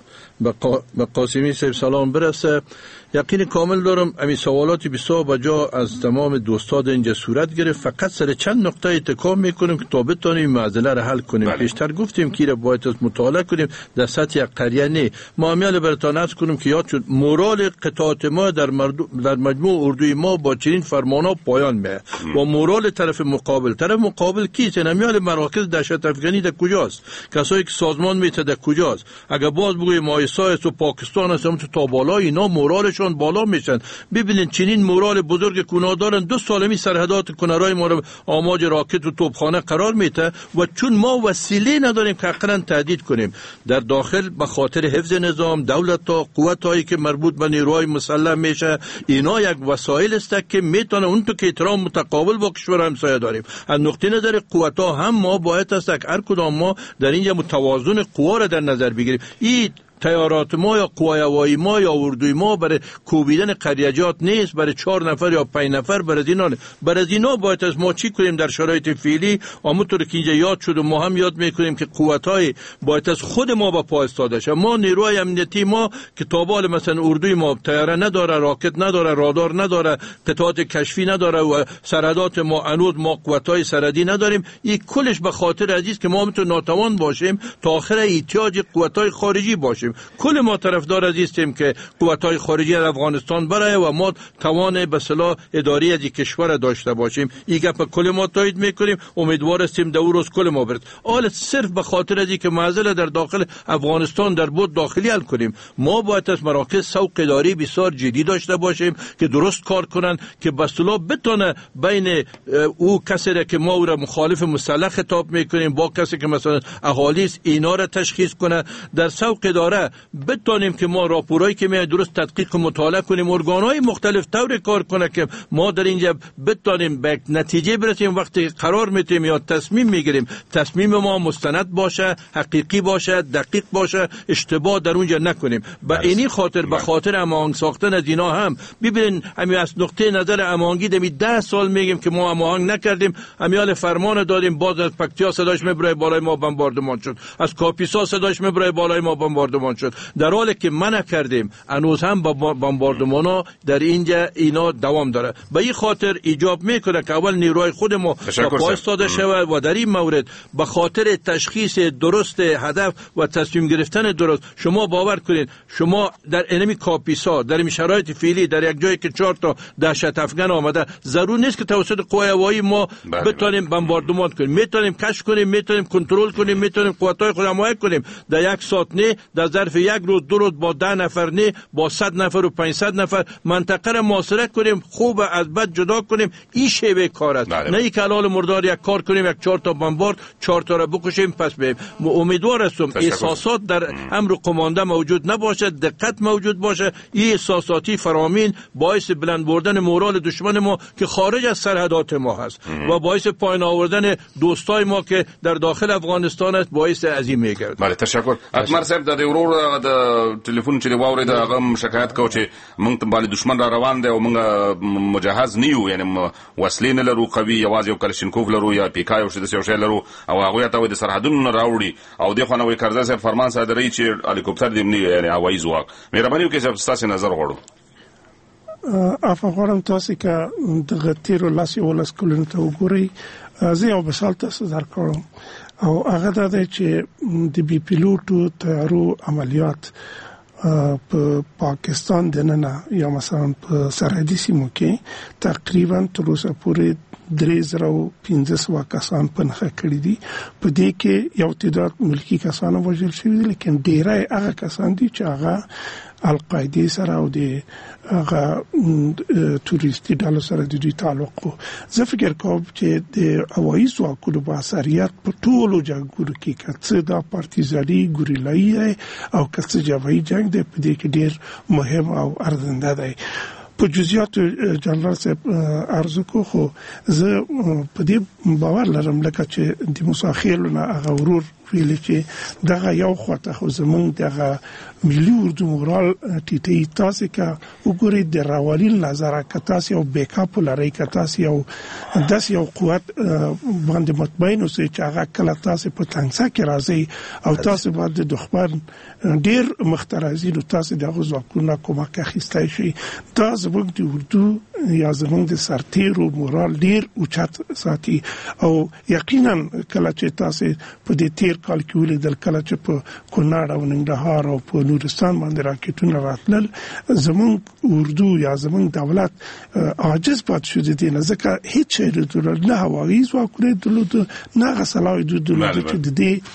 به قاسمی صاحب سلام برسه. یقین کامل دارم امی سوالاتی بسیار بجا از تمام دوستان اینجا صورت گرفت، فقط سر چند نقطه اتکا میکنیم که تا بتانیم معضله را حل کنیم. بله. پیشتر گفتیم که را باید مطالعه کنیم در سطح یک قریه نه. ما امیال براتان عرض کنیم که یاد شد مورال قطاعت ما در, در مجموع اردوی ما با چنین فرمانا پایان میه و مورال طرف مقابل طرف مقابل کیست؟ امیال مراکز دهشت افغانی در کجاست؟ کسایی که سازمان میته در کجاست؟ اگر باز بگویم مایسا است و پاکستان است هم تا بالا اینا مورالشون بالا میشن. ببینید چنین مورال بزرگ کونا دارن، دو سالمی سرحدات کنارای ما رو آماج راکت و توپخانه قرار میته و چون ما وسیله نداریم که حقا تهدید کنیم در داخل به خاطر حفظ نظام دولت ها قوت هایی که مربوط به نیروهای مسلح میشه، اینا یک وسایل است که میتونه اون تو که احترام متقابل با کشور همسایه داریم. از نقطه نظر قوت ها هم ما باید است که هر کدام ما در اینجا متوازن قوا را در نظر بگیریم. این تیارات ما یا قوای هوایی ما یا اردوی ما برای کوبیدن قریجات نیست، برای چهار نفر یا پنج نفر برای اینا نه. برای اینا باید از ما چی کنیم در شرایط فعلی؟ همونطور که اینجا یاد شد و ما هم یاد میکنیم که قوت‌های باید از خود ما با پا ایستاده شه. ما نیروهای امنیتی ما که تابال مثلا اردوی ما تیاره نداره، راکت نداره، رادار نداره، قطعات کشفی نداره و سرحدات ما انود ما قوت‌های سرحدی نداریم. این کلش به خاطر عزیز که ما میتونیم ناتوان باشیم تا آخر احتیاج قوت‌های خارجی باشیم. کل ما طرفدار هستیم که قوت‌های خارجی از افغانستان برای و ما توان به اصطلاح اداری از کشور داشته باشیم. این گپ کل ما تایید میکنیم. امیدوار هستیم در روز کل ما برد. حالا صرف به خاطر از که معضله در داخل افغانستان در بود داخلی حل کنیم، ما باید از مراکز سوق اداری بسیار جدی داشته باشیم که درست کار کنن که به اصطلاح بتونه بین او کسی که ما او را مخالف مسلح خطاب میکنیم با کسی که مثلا اهالی است اینا را تشخیص کنه. در سوق اداره بتونیم که ما راپورایی که می درست تدقیق و مطالعه کنیم، ارگان‌های مختلف طور کار کنه که ما در اینجا بتونیم به نتیجه برسیم. وقتی قرار میتیم یا تصمیم میگیریم، تصمیم ما مستند باشه، حقیقی باشه، دقیق باشه، اشتباه در اونجا نکنیم. به اینی خاطر به خاطر هماهنگ ساختن از اینا هم ببینین همین از نقطه نظر هماهنگی دمی ده سال میگیم که ما هماهنگ نکردیم. امیال فرمان دادیم، باز از پکتیا صداش میبره بالای ما بمباردمان شد، از کاپیسا صداش میبره بالای ما بمباردمان بمباردمان شد، در حالی که منع کردیم هنوز هم بمباردمان ها در اینجا اینا دوام داره. به این خاطر ایجاب میکنه که اول نیروهای خود ما پا ایستاده شود و در این مورد به خاطر تشخیص درست هدف و تصمیم گرفتن درست. شما باور کنید شما در انمی کاپیسا در این شرایط فعلی در یک جایی که چهار تا دهشت افغان آمده، ضرور نیست که توسط قوای هوایی ما بتونیم بمباردمان کنیم. میتونیم کشف کنیم، میتونیم کنترل کنیم، میتونیم قوت‌های خود حمایت کنیم. در یک ساعت نه، در ظرف یک روز دو روز با ده نفر نه، با صد نفر و پانصد نفر منطقه را محاصره کنیم، خوب از بد جدا کنیم. این شیوه کار است. نه اینکه حلال مردار یک کار کنیم، یک چهار تا بمبارد چهار تا را بکشیم پس بریم. امیدوار هستم احساسات در امر قمانده موجود نباشه، دقت موجود باشه. این احساساتی فرامین باعث بلند بردن مورال دشمن ما که خارج از سرحدات ما هست و باعث پایین آوردن دوستای ما که در داخل افغانستان است، باعث عظیم میگرد. بله تشکر. اتمر صاحب د ورور د ټلیفون چې واورید هغه شکایت کو چې موږ ته باندې دشمن را روان دی او موږ مجهز نیو، یعنی وسلې نه لرو قوي، یوازې یو کلشینکوف لرو یا پیکای او څه څه لرو او هغه ته د سرحدونو راوړي او د خو نوې کرزه صاحب فرمان صادري چې هلیکوپټر دی نه یعنی هوایي ځواک. مهرباني وکړئ چې تاسو نظر غواړو. افغانم تاسو که د غتیرو لاس یو لاس کولن ته وګورئ. زه یو مثال تاسو درکوم او هغه دا دی چې د بي پیلوټو طیارو عملیات په پاکستان دننه یا مثلا په سرحدي سیمو کې تقریبا تر اوسه پورې درې زره پنځه سوه کسان په نښه کړي دي. په دې کې یو تعداد ملکی کسان وژل شوي دي، لیکن ډیری هغه کسان دي چې هغه القاعده سره او د هغه توریستي ډلو سره د دوی تعلق و. زه فکر کوم چې د هوایي ځواکونو په اثریت په ټولو جنګونو کې که څه دا پارتیزاني ګوریلایي او که څه جبهي جنګ دی، په دې کې ډېر مهم او ارزنده دی. په جزئیاتو جنرال صاحب عرض کو، خو زه په دې باور لرم لکه چې د مساخیلو نه هغه ورور ویلي چې دغه یو خواته خو زمونږ دغه ملي اردو مورال ټیټی تاسو که وګورئ د راوالي نظره که تاسو یو بیکاپ لرئ، که تاسو یو داسې یو قوت باندې مطمئن اوسئ چې هغه کله تاسو په تنګسه کې راځئ او تاسو باید د دښمن ډېر مخته راځي نو تاسو د هغو ځواکونو کومک اخیستی شئ. دا زموږ د اردو یا زموږ د سرتیرو مورال ډېر اوچت ساتي او یقینا کله چې تاسو په دې تیر کال کې ولیدل کله چې په کونړ او ننګرهار او په نورستان باندې راکټونه راتلل، زموږ اردو یا زموږ دولت عاجز پاتې شو د دې نه، ځکه هیڅ شی درلود نه هوایي ځواکونه درلود نه هغه صلاحیت درلود چې د دې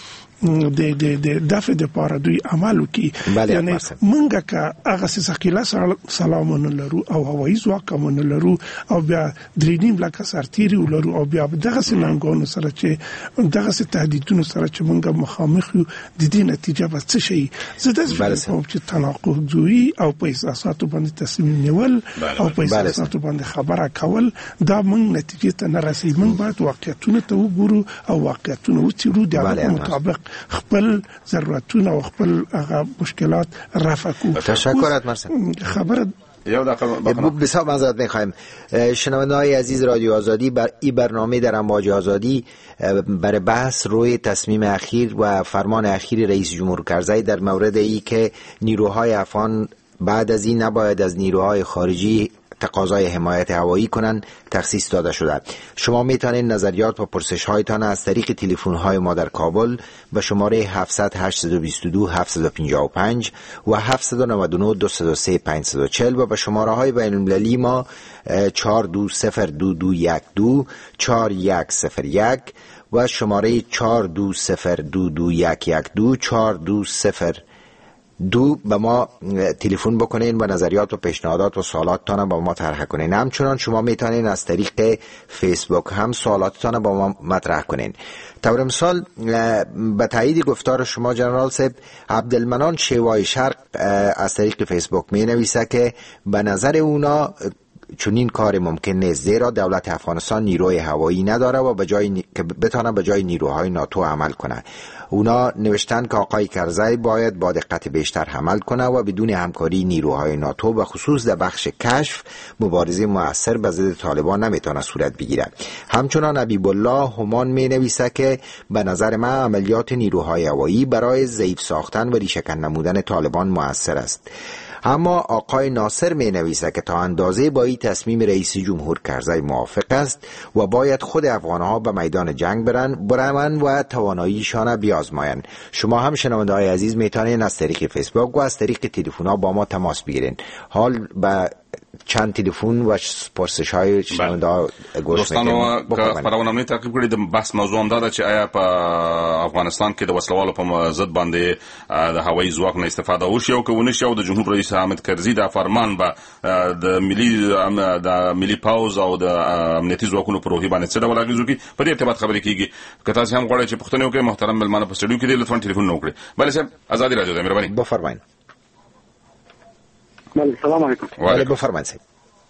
د د د دفع د پاره دوی عمل وکي. یعنی مونږه که هغه ثقيله سلامونه لرو او هوایي ځواکونه لرو او بیا درې نیم لکه سرتیري ولرو او بیا دغه سننګونو سره چې دغه تهدیدونو سره چې مونږه مخامخ یو د دې نتیجه به څه شي. زه د فکر چې تناقض جوړي او په احساساتو باندې تصمیم نیول او په احساساتو باندې خبره کول دا مونږ نتیجه ته نه رسي. مونږ باید واقعیتونه ته وګورو او واقعیتونه وڅېړو، د هغه مطابق خپل ضرورتونه او خپل هغه مشکلات رفع کو. تشکر اتمر صاحب. خبر یو دقیقه بسیار معذرت می‌خوایم. شنونده‌های عزیز رادیو آزادی، بر این برنامه در امواج آزادی برای بحث روی تصمیم اخیر و فرمان اخیر رئیس جمهور کرزی در مورد ای که نیروهای افغان بعد از این نباید از نیروهای خارجی تقاضای حمایت هوایی کنند تخصیص داده شده. شما میتونید نظریات و پرسش هایتان از طریق تلفن های ما در کابل به شماره هفتصد هشتصد و بیست و دو هفتصد و پنجاه و پنج و هفتصد و نود و نه دویست و سه پانصد و چهل و به شماره های بین المللی ما چهار دو صفر دو دو یک دو چهار یک صفر یک و شماره چهار دو صفر دو دو یک یک دو چهار دو صفر دو به ما تلفن بکنین و نظریات و پیشنهادات و سوالاتتان با ما طرح کنین. همچنان شما میتونین از طریق فیسبوک هم سوالاتتان با ما مطرح کنین. طور مثال به تایید گفتار شما جنرال صاحب، عبدالمنان شیوای شرق از طریق فیسبوک می نویسه که به نظر اونا چنین کار ممکن نیست، زیرا دولت افغانستان نیروی هوایی نداره و به جای نی... که بتونه به جای نیروهای ناتو عمل کنه. اونا نوشتن که آقای کرزی باید با دقت بیشتر عمل کنه و بدون همکاری نیروهای ناتو به خصوص در بخش کشف مبارزه مؤثر به ضد طالبان نمیتونه صورت بگیره. همچنان حبیب الله همان می نویسه که به نظر من عملیات نیروهای هوایی برای ضعیف ساختن و ریشه‌کن نمودن طالبان مؤثر است. اما آقای ناصر می نویسه که تا اندازه با این تصمیم رئیس جمهور کرزی موافق است و باید خود افغانها به میدان جنگ برن برن و تواناییشان بیازمایند. شما هم شنونده های عزیز میتونین از طریق فیسبوک و از طریق تلفن ها با ما تماس بگیرین. حال به چند تلفن و پرسش های شنونده ها گوش میکنیم. دوستانو که خبرونه تعقیب کړي د بحث موضوع هم دا چې آیا په افغانستان کې د وسلوالو په ضد باندې د هوایي ځواک نه استفاده وشي او که ونه شي او د جمهور رئیس حامد کرزي د فرمان به د ملي د ملي پاوز او د امنیتي ځواکونو په روحي باندې څه ډول اغېز وکړي، په دې ارتباط خبرې کیږي. که تاسو هم غواړئ چې پوښتنه وکړئ محترم ملمانه په سټډیو کې دي لطفا ټلیفون وکړئ. بله صاحب ازادي راډیو ده مهرباني بفرمایئ. السلام علیکم. وعلیکم بفرمایئ صاحب.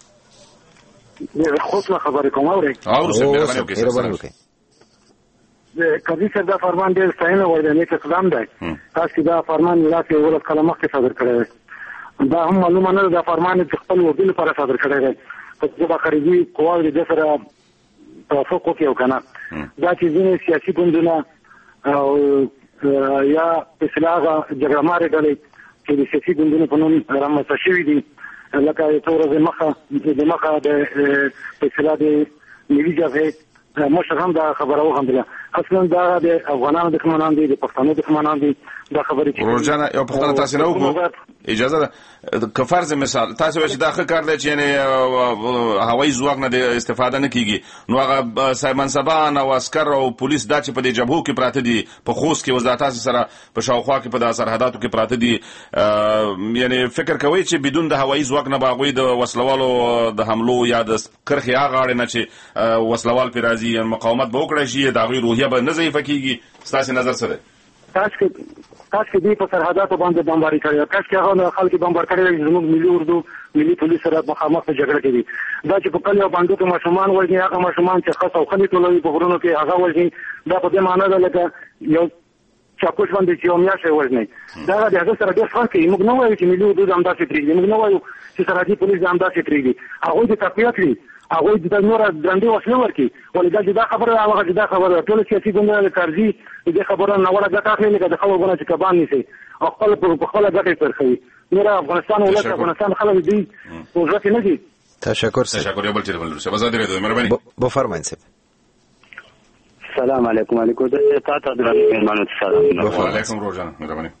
خود ما خبرې کوم اورئ او صاحب مهرباني وکړئ. کرزي صاحب دا فرمان ډېر ستاینه وړ دی، نیک اقدام دی. تاسو دا فرمان میراث یې ولس کله مخکې صادر کړی دی. دا هم معلومه نه ده دا فرمان چې خپل وګړي لپاره صادر کړی دی. په دغه خارجي قواوو د سره توافق وکړي او کنه دا چې ځینې سیاسي ګوندونه او یا اصلاح جګړه مارې ډلې چې د سیاسي ګوندونو په نوم رامنځته شوي دي، لکه څو ورځې مخه د مخه د اصلاح د ملي جبهې مشر هم دا خبره وغندله. اصلا دا د افغانانو دښمنان دي، د پښتنو دښمنان دي. دا خبرې چې ورجانه یو پښتنه تاسو نه وکړو اجازه ده که فرض مثال تاسو چې دا ښه کار دی چې یعنی هوایي ځواک نه د استفاده نه کیږي، نو هغه سایمنصبان او عسکر او پولیس دا چې په دې جبهو کې پراته دي، په خوست کې وزارت تاسو سره په شاوخوا کې په د سرحداتو کې پراته دي، یعنی فکر کوي چې بدون د هوایي ځواک نه باغوي د وسلوالو د حملو یا د کرخي هغه اړ نه چې وسلوال پر راځي مقاومت به وکړي شي، دا غوي روحیه به نه ضعیفه کیږي. ستاسو نظر څه دی؟ تاسو تاسو دې په سرحداتو باندې بمباري کړی، تاسو کې هغه خلک بمبار کړی زموږ ملي اردو ملي پولیس سره مخامخ جګړه کوي. دا چې په کلیو باندې ته ماشومان وایي هغه ماشومان چې خاص او خلک ټولوي په غرونو کې هغه وایي، دا په دې معنی ده لکه یو چاکوش باندې چې اومیاشه وایي. دا د هغه سره ډېر فرق کوي. موږ نه وایو چې ملي اردو هم داسې پرېږدي، موږ نه وایو چې سرحدي پولیس هم داسې پرېږدي. هغوی د تقویت لري، هغوی د نور ډنډې وسلې ورکړي. ولې دا جدا خبره ده، هغه جدا خبره ده. ټول سیاسي ګوندونه د کرزي دې خبره نه وړه ګټه اخلي، لکه د خلکو چې کبان نیسي او خپل په خپل ګټه پرخوي. نور افغانستان ولایت افغانستان خلک دي وزرت نه دي. تشکر تشکر. یو بل ټلیفون لرو. آزادي راډیو مهرباني بفرمایئ صاحب. سلام علیکم. علیکم د تاسو درنو مهمانو سلام. وعلیکم روزان مهرباني.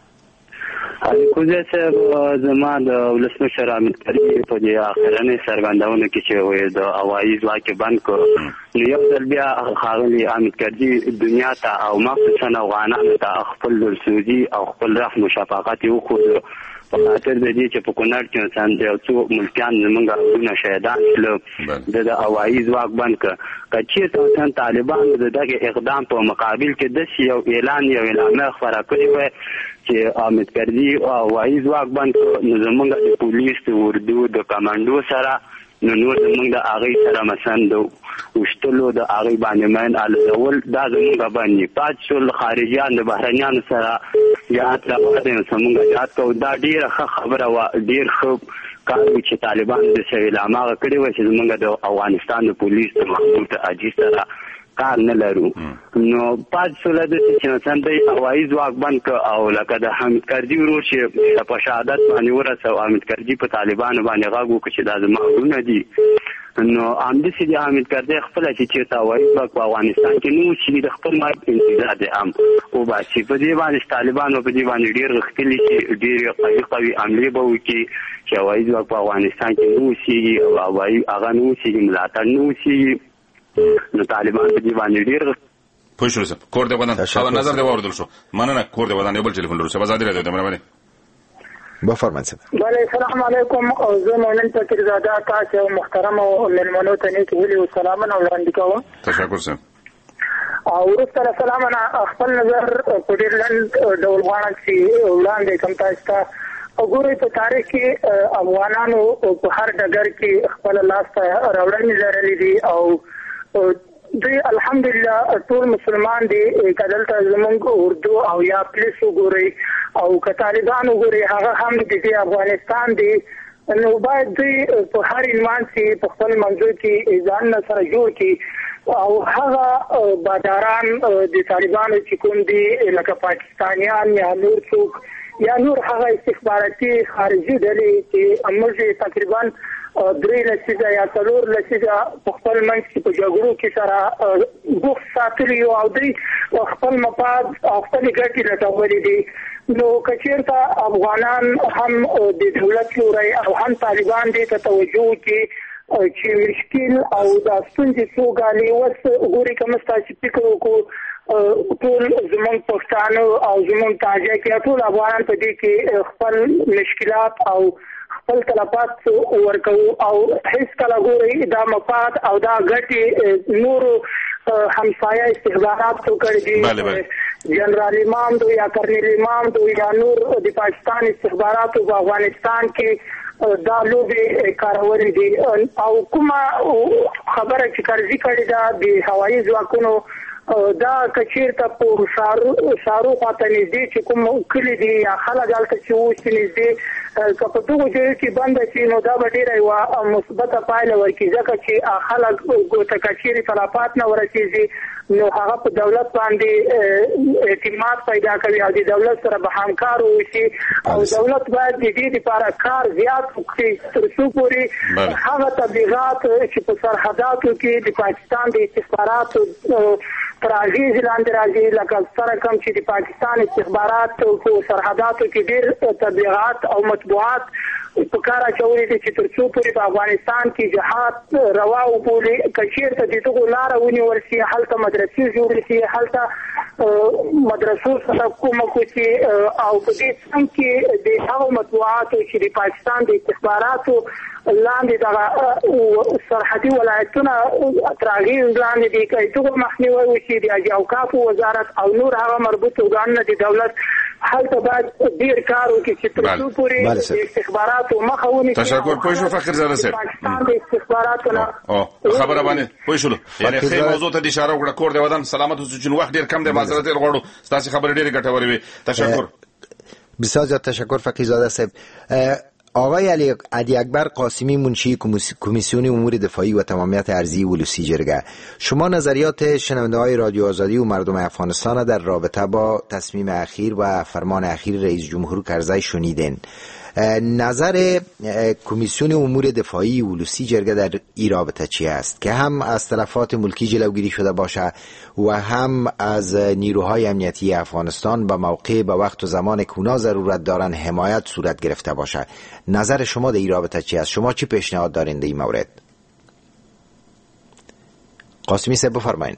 کوزه صاحب زما د ولسمشر حامد کرزي په دې اخرنۍ څرګندونه کې چې وې د هوایي ځواک بند کړ، نو یو ځل بیا ښاغلي حامد کرزي دنیا ته او مخصوصا افغانانو ته خپل لورسوزي او خپل رحم و شفقت وښود په خاطر د دې چې په کونړ کې څنګه یو څو ملکیان زموږ ورونه شهیدان شول د هوایي ځواک بند کړ. که چېرته طالبان د دغه اقدام په مقابل کې داسې یو اعلان یو اعلامیه خپره کړې وای چې حامد کرزي هوایي ځواک بند کړ، نو زموږ د پولیس د اردو د کمانډو سره نو نور زموږ د هغې سره مثلا د وشتلو د هغې باندې مین الزول دا زموږ باندې پات شول. خارجیان د بهرنیانو سره جهاد راوړی زموږ جهاد کوو. دا ډېره ښه خبره وه، ډېر ښه کار و چې طالبان داسې اعلان هغه کړی وه چې زموږ د افغانستان د پولیس د محمود عجیز سره کار نه لرو. نو پات شوله داسې چې مثلا دی هوایي ځواک بند کړ او لکه د حامد کرزي ورور چې په شهادت باندې ورسو، حامد کرزي په طالبانو باندې غږ وکړ چې دا زما ورونه دي. نو همداسې د حامد کرزي خپله چې چېرته هوایي ځواک په افغانستان کې نه و چې د خپل مرګ انتظار دی هم وباسي. په دې باندې طالبانو په دې باندې ډېر غښتلي چې ډېرې قوي قوي حملې به وکړي چې هوایي ځواک په افغانستان کې نه اوسېږي او هوایي هغه نه اوسېږي، ملاتړ نه اوسېږي. نو طالبان په دې باندې ډېر پوه شو صاحب. کور دې ودان خبر نظر دې واوردل شو. مننه. کور دې ودان. یو بل ټلیفون لرو. صاحب آزادي راډیو ته مهرباني بفرمایئ صاحب. بله السلام علیکم. او زه مؤمن فقیرزاده تاسو محترم او مېلمنو ته نیک هیلې او سلامونه وړاندې کوم. تشکر صاحب. او وروسته له سلامه خپل نظر په ډېر لنډ ډول غواړم چې وړاندې کوم تاسو ته وګورئ په تاریخ کې افغانانو په هر ډګر کې خپل لاس ته راوړنې لرلې دي او دوی الحمدلله ټول مسلمان دي. کدلته زمونږ اردو او یا پولیس وګورئ او که طالبان وګورئ هغه هم د افغانستان دي. نو باید دوی په هر عنوان کې په خپل منځو کې ځان سره جوړ کړي او هغه باداران د طالبانو چې کوم دي لکه پاکستانیان یا نور څوک یا نور هغه استخباراتي خارجي ډلې چې موږ تقریبا درې لسیزه یا څلور لسیزه په خپل منځ کې په جګړو کې سره بوخت ساتلي او دوی خپل مفاد او خپل ګټې لټولې دي. نو که چېرته افغانان هم د دولت لوري او هم طالبان دې ته توجه وکړي چې مشکل او د ستونزې څو ګالي اوس ګوري که موږ تاسې فکر وکړو ټول زمونږ پښتانه او زمونږ تاجک ټول افغانان په دې کې خپل مشکلات او خپل طلبات ورکوو او هیڅ کله ګورئ دا مفاد او دا ګټې نورو همسایه استخبارات څو کړي دي. جنرال امام دو یا کرنیل امام دو یا نور د پاکستان استخباراتو په افغانستان کې دا لوبې کارولې دي او کومه خبره چې کرزي کړې ده د هوایي ځواکونو دا کچیر ته په شارو شارو خاطر نږدې چې کوم کلی دي یا خلک هلته چې اوس نږدې که په دغو ځایو کې بنده شي نو دا به ډېره یوه مثبته پایله ورکړي ځکه چې خلک ته کچیرې تلفات نه ورسېږي نو هغه په دولت باندې اعتماد پیدا کوي او د دولت سره به همکار وشي او دولت باید د دې لپاره کار زیات وکړي تر څو پورې هغه تبلیغات چې په سرحداتو کې د پاکستان د استخباراتو تر اغېز لاندې راځي لکه سره کوم چې د پاکستان استخبارات په سرحداتو کې ډېر تبلیغات او مطبوعات په کار اچولي دي چې تر څو پورې په افغانستان کې جهاد روا وبولي که چېرته د دغو لاره ونیول شي هلته مدرسې جوړې شي هلته مدرسو سره کومک وشي او په دې څنګ کې د هغو مطبوعاتو چې د پاکستان د استخباراتو لاندې دغه سرحدي ولایتونه تر اغېز لاندې دي که دغو مخنیوی وشي د حاجي اوقافو وزارت او نور هغه مربوط ارګانونه د دولت هلته باید ډېر کار وکړي چې تر څو پورې د استخباراتو مخه ونیسي. تشکر پوه شو فخر زاده صاحب. پاکستان د استخباراتو نه خبره باندې پوه شولو یعنې ښې موضوع ته د اشاره وکړه کور د وطن سلامت اوسو چې وخت ډېر کم دی معذرت یې غواړو ستاسې خبرې ډېرې ګټورې وې. تشکر بسیار زیاد تشکر فقیه زاده صاحب. آقای علی, علی اکبر قاسمی منشی کمیسیون امور دفاعی و تمامیت ارضی ولوسی جرگه، شما نظریات شنونده های رادیو آزادی و مردم افغانستان در رابطه با تصمیم اخیر و فرمان اخیر رئیس جمهور کرزی شنیدین. نظر کمیسیون امور دفاعی ولوسی جرگه در این رابطه چی است که هم از تلفات ملکی جلوگیری شده باشه و هم از نیروهای امنیتی افغانستان به موقع به وقت و زمان که اونا ضرورت دارن حمایت صورت گرفته باشه؟ نظر شما در این رابطه چی است؟ شما چی پیشنهاد دارین در این مورد؟ قاسمی صاحب بفرمایید.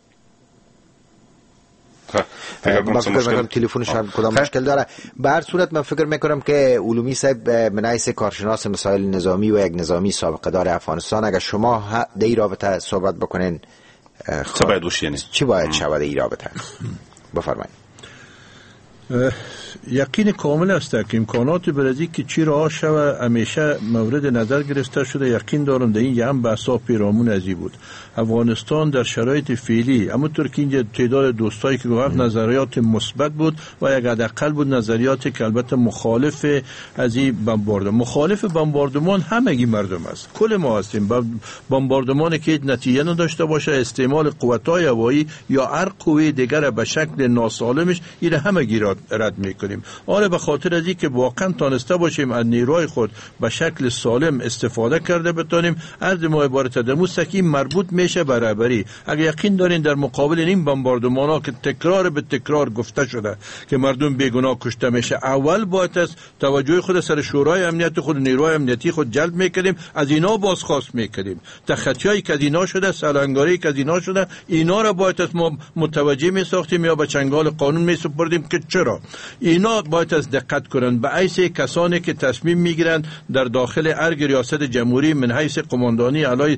من فکر میکنم تلفنش هم کدام مشکل داره. به هر صورت من فکر میکنم که علومی صاحب من حیث کارشناس مسائل نظامی و یک نظامی سابقه دار افغانستان اگر شما در این رابطه صحبت بکنین چه باید بشه؟ چی باید شود در این رابطه؟ بفرمایید. یقین کامل است که امکانات برازی که چی راه شود همیشه مورد نظر گرفته شده. یقین دارم در این یه هم بحثا پیرامون ازی بود. افغانستان در شرایط فعلی همونطور که اینجا تعداد دوستایی که گفتن نظریات مثبت بود و یک حداقل بود نظریاتی که البته مخالف از این بمباردمان مخالف بمباردمان همگی مردم است. کل ما هستیم. بمباردمانی که نتیجه نداشته باشه استعمال قوت‌های هوایی یا هر قوه دیگر به شکل ناسالمش این همگی را رد میکنیم. آره به خاطر از این که واقعا تانسته باشیم از نیروهای خود به شکل سالم استفاده کرده بتونیم عرض ما عبارت ده مستقیم مربوط میشه برابری. اگر یقین دارین در مقابل این بمباردمان ها که تکرار به تکرار گفته شده که مردم بیگناه کشته میشه اول باید از توجه خود سر شورای امنیت خود نیروهای امنیتی خود جلب میکنیم از اینا بازخواست میکنیم تخطیایی که از اینا شده سالنگاری که از اینا شده اینا را باید از ما متوجه میساختیم یا به چنگال قانون میسپردیم که چرا چرا اینا باید از دقت کنن به حیث کسانی که تصمیم میگیرند در داخل ارگ ریاست جمهوری من حیث قماندانی علی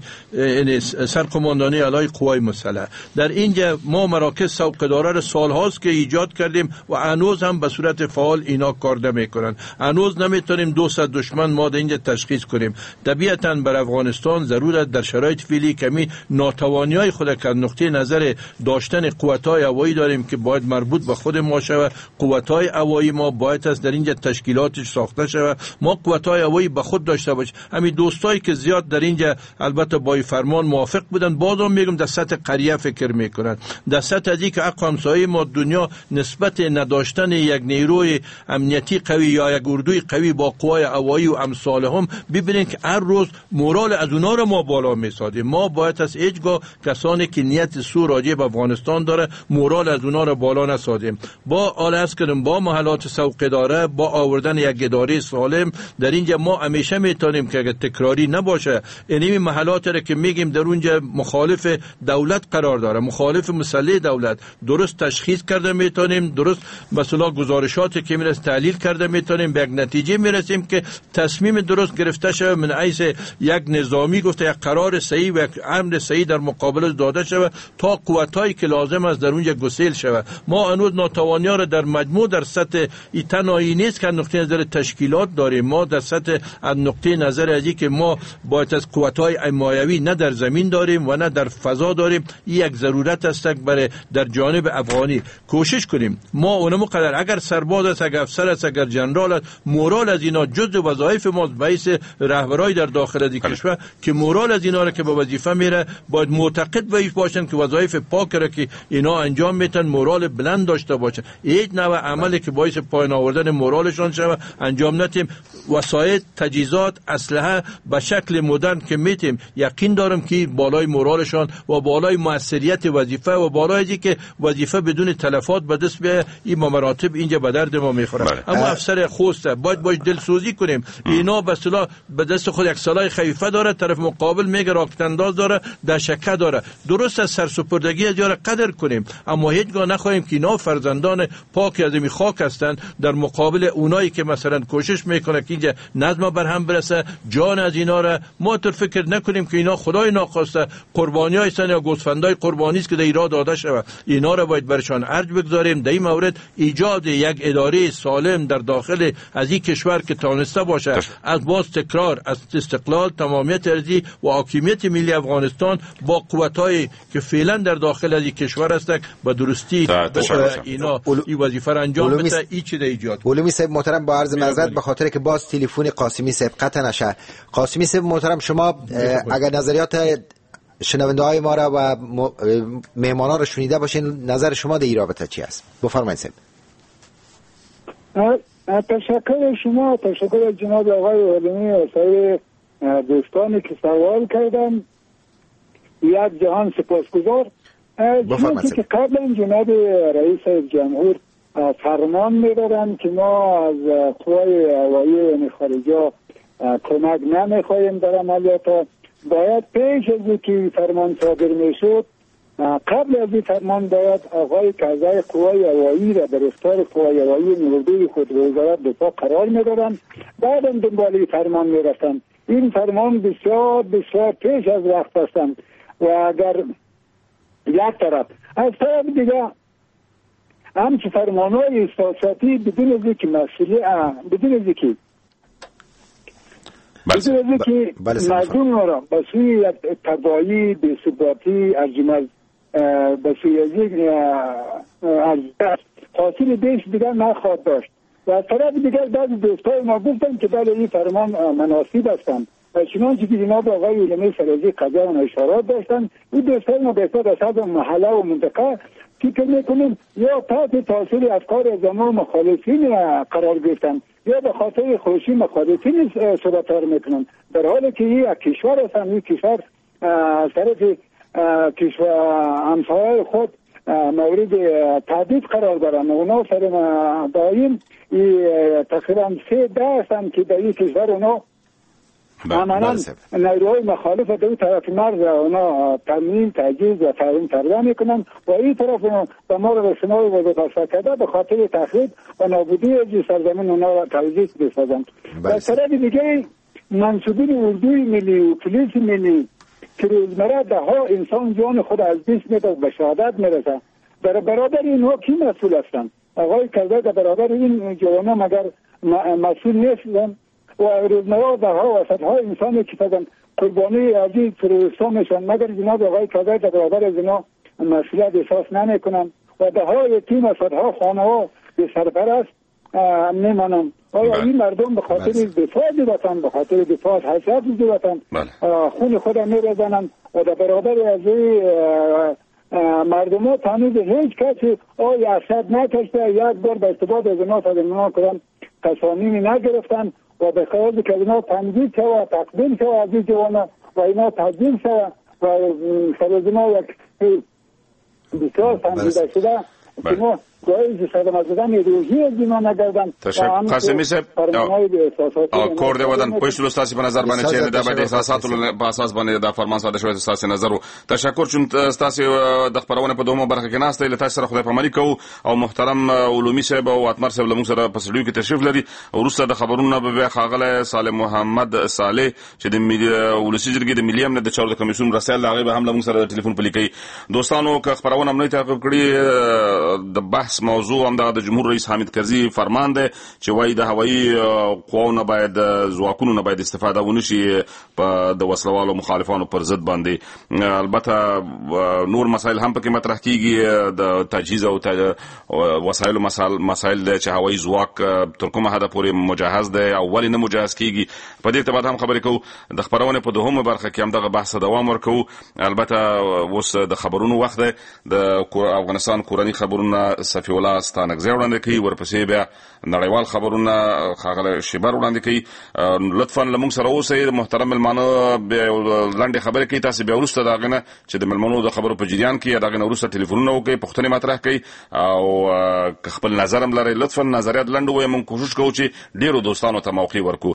سرقماندانی علی قوای مسلح. در اینجا ما مراکز سوق‌داره را سالهاست که ایجاد کردیم و هنوز هم به صورت فعال اینا کار نمیکنن. هنوز نمیتونیم دو صد دشمن ما در اینجا تشخیص کنیم. طبیعتاً بر افغانستان ضرورت در شرایط فعلی کمی ناتوانی‌های خود که نقطه نظر داشتن قوت‌های هوایی داریم که باید مربوط به خود ما شود. قوت‌های هوایی ما باید از در اینجا تشکیلاتش ساخته شود. ما قوت‌های هوایی به خود داشته باشیم. همین دوستایی که زیاد در اینجا البته با فرمان موافق بودن بازم میگم در سطح قریه فکر میکنن، در سطح ازی که حق همسایه ما دنیا نسبت نداشتن یک نیروی امنیتی قوی یا یک اردوی قوی با قوای هوایی و امثال هم ببینید که هر روز مورال از اونا رو ما بالا میسازیم. ما باید از هیچگاه کسانی که نیت سو راجع به افغانستان داره مورال از اونا رو بالا نسازیم. با آل از کردم با محلات سوق داره با آوردن یک اداره سالم در اینجا ما همیشه میتونیم که اگه تکراری نباشه این محلات رو که میگیم در اونجا مخالف دولت قرار داره، مخالف مسئله دولت درست تشخیص کرده میتونیم، درست مثلا گزارشاتی که میرسه تحلیل کرده میتونیم به یک نتیجه میرسیم که تصمیم درست گرفته شده من حیث یک نظامی گفته یک قرار صحیح و یک امر صحیح در مقابل داده شود تا قوتایی که لازم است در اونجا گسیل شود. ما هنوز ناتوانی‌ها را در مجموع در سطح تنهایی نیست که نقطه نظر تشکیلات داریم، ما در سطح نقطه نظر ازی که ما باید از قوت‌های حمایوی نه در زمین داریم و نه در فضا داریم. این یک ضرورت است برای در جانب افغانی کوشش کنیم ما اونم قدر اگر سرباز است اگر افسر است اگر جنرال است مورال از اینا جزء وظایف ما باعث رهبرای در داخل از کشور که مورال از اینا را که به وظیفه میره باید معتقد باید باشن که وظایف پاک را که اینا انجام میتن مورال بلند داشته باشن. هیچ نوع عملی که باعث پایین آوردن مورالشان شود انجام ندیم. وسایل تجهیزات اسلحه به شکل مدرن که میتیم یقین دارم که بالای مورالشان و بالای موثریت وظیفه و بالای اینکه که وظیفه بدون تلفات به دست بیاید این مراتب اینجا به درد ما میخوره. اما افسر خوست باید باش دلسوزی کنیم. اینا به اصطلاح به دست خود یک سلاح خفیفه داره، طرف مقابل میگه راکت انداز داره، دشکه داره. درست از سرسپردگی از یار قدر کنیم اما هیچگاه نخواهیم که اینا فرزندان پاک از این خاک هستند در مقابل اونایی که مثلا کوشش میکنه که اینجا نظم بر هم برسه جان از اینا را ما تو فکر نکنیم که اینا خدای ناخواسته قربانی هستند یا گوسفندای قربانی است که در ایراد داده شود. اینا را باید برشان ارج بگذاریم. در این مورد ایجاد یک اداره سالم در داخل از این کشور که تانسته باشه از باز تکرار از استقلال تمامیت ارضی و حاکمیت ملی افغانستان با قوتایی که فعلا در داخل از این کشور هستند به درستی اینا این وظیفه را انجام بده. این چیز ایجاد علومی صاحب محترم با عرض معذرت به خاطر که باز تلفن قاسمی صاحب قطع نشه. قاسمی صاحب محترم شما اگر نظریات شنونده های ما را و مهمانان را شنیده باشین نظر شما در این رابطه چی است؟ بفرمایید صاحب. تشکر شما، تشکر از جناب آقای علمی و سایر دوستانی که سوال کردن. یک جهان سپاسگزار. چیزی که قبل این جناب رئیس جمهور فرمان می‌دادن که ما از قوای هوایی یعنی خارجا کمک نمی‌خواهیم در عملیات، باید پیش از اینکه فرمان صادر میشد قبل از این فرمان باید آقای کازای قوای هوایی را در اختیار قوای هوایی نیروی خود وزارت دفاع قرار می‌دادن، بعد هم دنبال فرمان می‌رفتن. این فرمان بسیار بسیار پیش از وقت هستند و اگر یک طرف از طرف دیگه همچه فرمانهای احساساتی بدون از اینکه مسئله بدون از اینکه بدون از اینکه مردم را به سوی یک تباهی بی‌ثباتی ارجمند به سوی یک حاصل بیش دیگر نخواهد داشت. و از طرف دیگر بعضی دوستای ما گفتن که بله این فرمان مناسب هستند و چنانچه که جناب آقای علمی سرازی قضا و اشارات داشتن این دوستای ما بهتر از هر محله و منطقه فکر میکنیم یا تحت تاثیر افکار از ما مخالفین قرار گرفتن یا به خاطر خوشی مخالفین صحبتار میکنن، در حالی که یک کشور هستن. این کشور از طرف کشور همسایه خود مورد تهدید قرار دارن. اونا سر دایم تقریبا سه ده هستن که در این کشور اونا عملا نیروهای مخالف در اون طرف مرز اونا تامین تجهیز و تعیین کرده میکنن و این طرف به ما رسانه‌های وظیفه کرده به خاطر تخریب و نابودی از سرزمین اونا را توضیح بسازند. در طرف دیگه منصوبین اردوی ملی و پلیس ملی که روزمره ده ها انسان جان خود از دست میده و به شهادت میرسه، در برابر اینها کی مسئول هستند؟ آقای کلبه در برابر این جوانا مگر مسئول نیستند؟ و روزمره ده ها و صدها انسانی که فقط قربانی عزیز تروریستا میشن، مگر جناب آقای کلبه در برابر از اینا مسئولیت احساس نمیکنن و ده ها یتیم و صدها خانه ها به سرپرست میمانم. آیا این مردم به خاطر دفاع از وطن، به خاطر دفاع از حیثیت وطن خون خود میرزنند و در برابر از مردم ها تنید هیچ کسی آیا اصد نکشته، یک بار به استفاده از اینا سازمانها کدام تصامیمی نگرفتن و به خیال که اینا تنظیم شود تقدیم شود از این جوانا و اینا تقدیم شود و سرزما یک بسیار تنظیده شده که ما گاهی سلام از دادن روحی از اینا نگردن. تشکر قاسمی صاحب کور دی ودان پښتو ستاسو په نظر باندې چې د باندې احساساتو په اساس باندې د فرمان ساده شوی ستاسو نظر. تشکر چې ستاسو د خبرونه په دومره برخه کې ناشته له تاسو سره خدای په مالي کو او محترم علومي صاحب او اتمر صاحب له موږ سره په سړیو کې تشریف لري. ورسته د خبرونه به خاغله سالم محمد صالح چې د ولسی جرګې د ملي امنیت د چارو د کمیسیون رسایل هغه به هم له موږ سره ټلیفون په لیکي. دوستانو که خبرونه امنیت تعقیب کړي د بحث موضوع هم د جمهور رئیس حامد کرزي فرمان دی چې وایي د هوایي قواو نه باید ځواکونو نه باید استفاده ونشي په د وسلوالو مخالفانو پر ضد باندې. البته نور مسایل هم پکې مطرح کیږي د تجهیز او وسایلو مسایل دی چې هوایي ځواک تر کومه حده پورې مجهز دی او ولې نه مجهز کیږي. په دې ارتباط هم خبرې کوو. د خبرونې په دوهمه برخه کې هم دغه بحث دوام ورکوو. البته اوس د خبرونو وخت دی. د افغانستان کورني خبرونه صفي الله ستانکزی وړاندې کوي، ورپسې بیا نړیوال خبرونه ښاغلی شیبر وړاندې کوي. لطفا له موږ سره اوسئ. محترم مېلمانه لنډې خبرې کوي، تاسې بیا وروسته د هغې نه چې د مېلمنو د خبرو په جریان کې د هغې نه وروسته ټلیفونونه وکړئ، پوښتنې مطرح کوئ او که خپل نظر هم لرئ لطفا نظریات لنډ ووایئ. موږ کوشش کوو چې ډېرو دوستانو ته موقع ورکړو.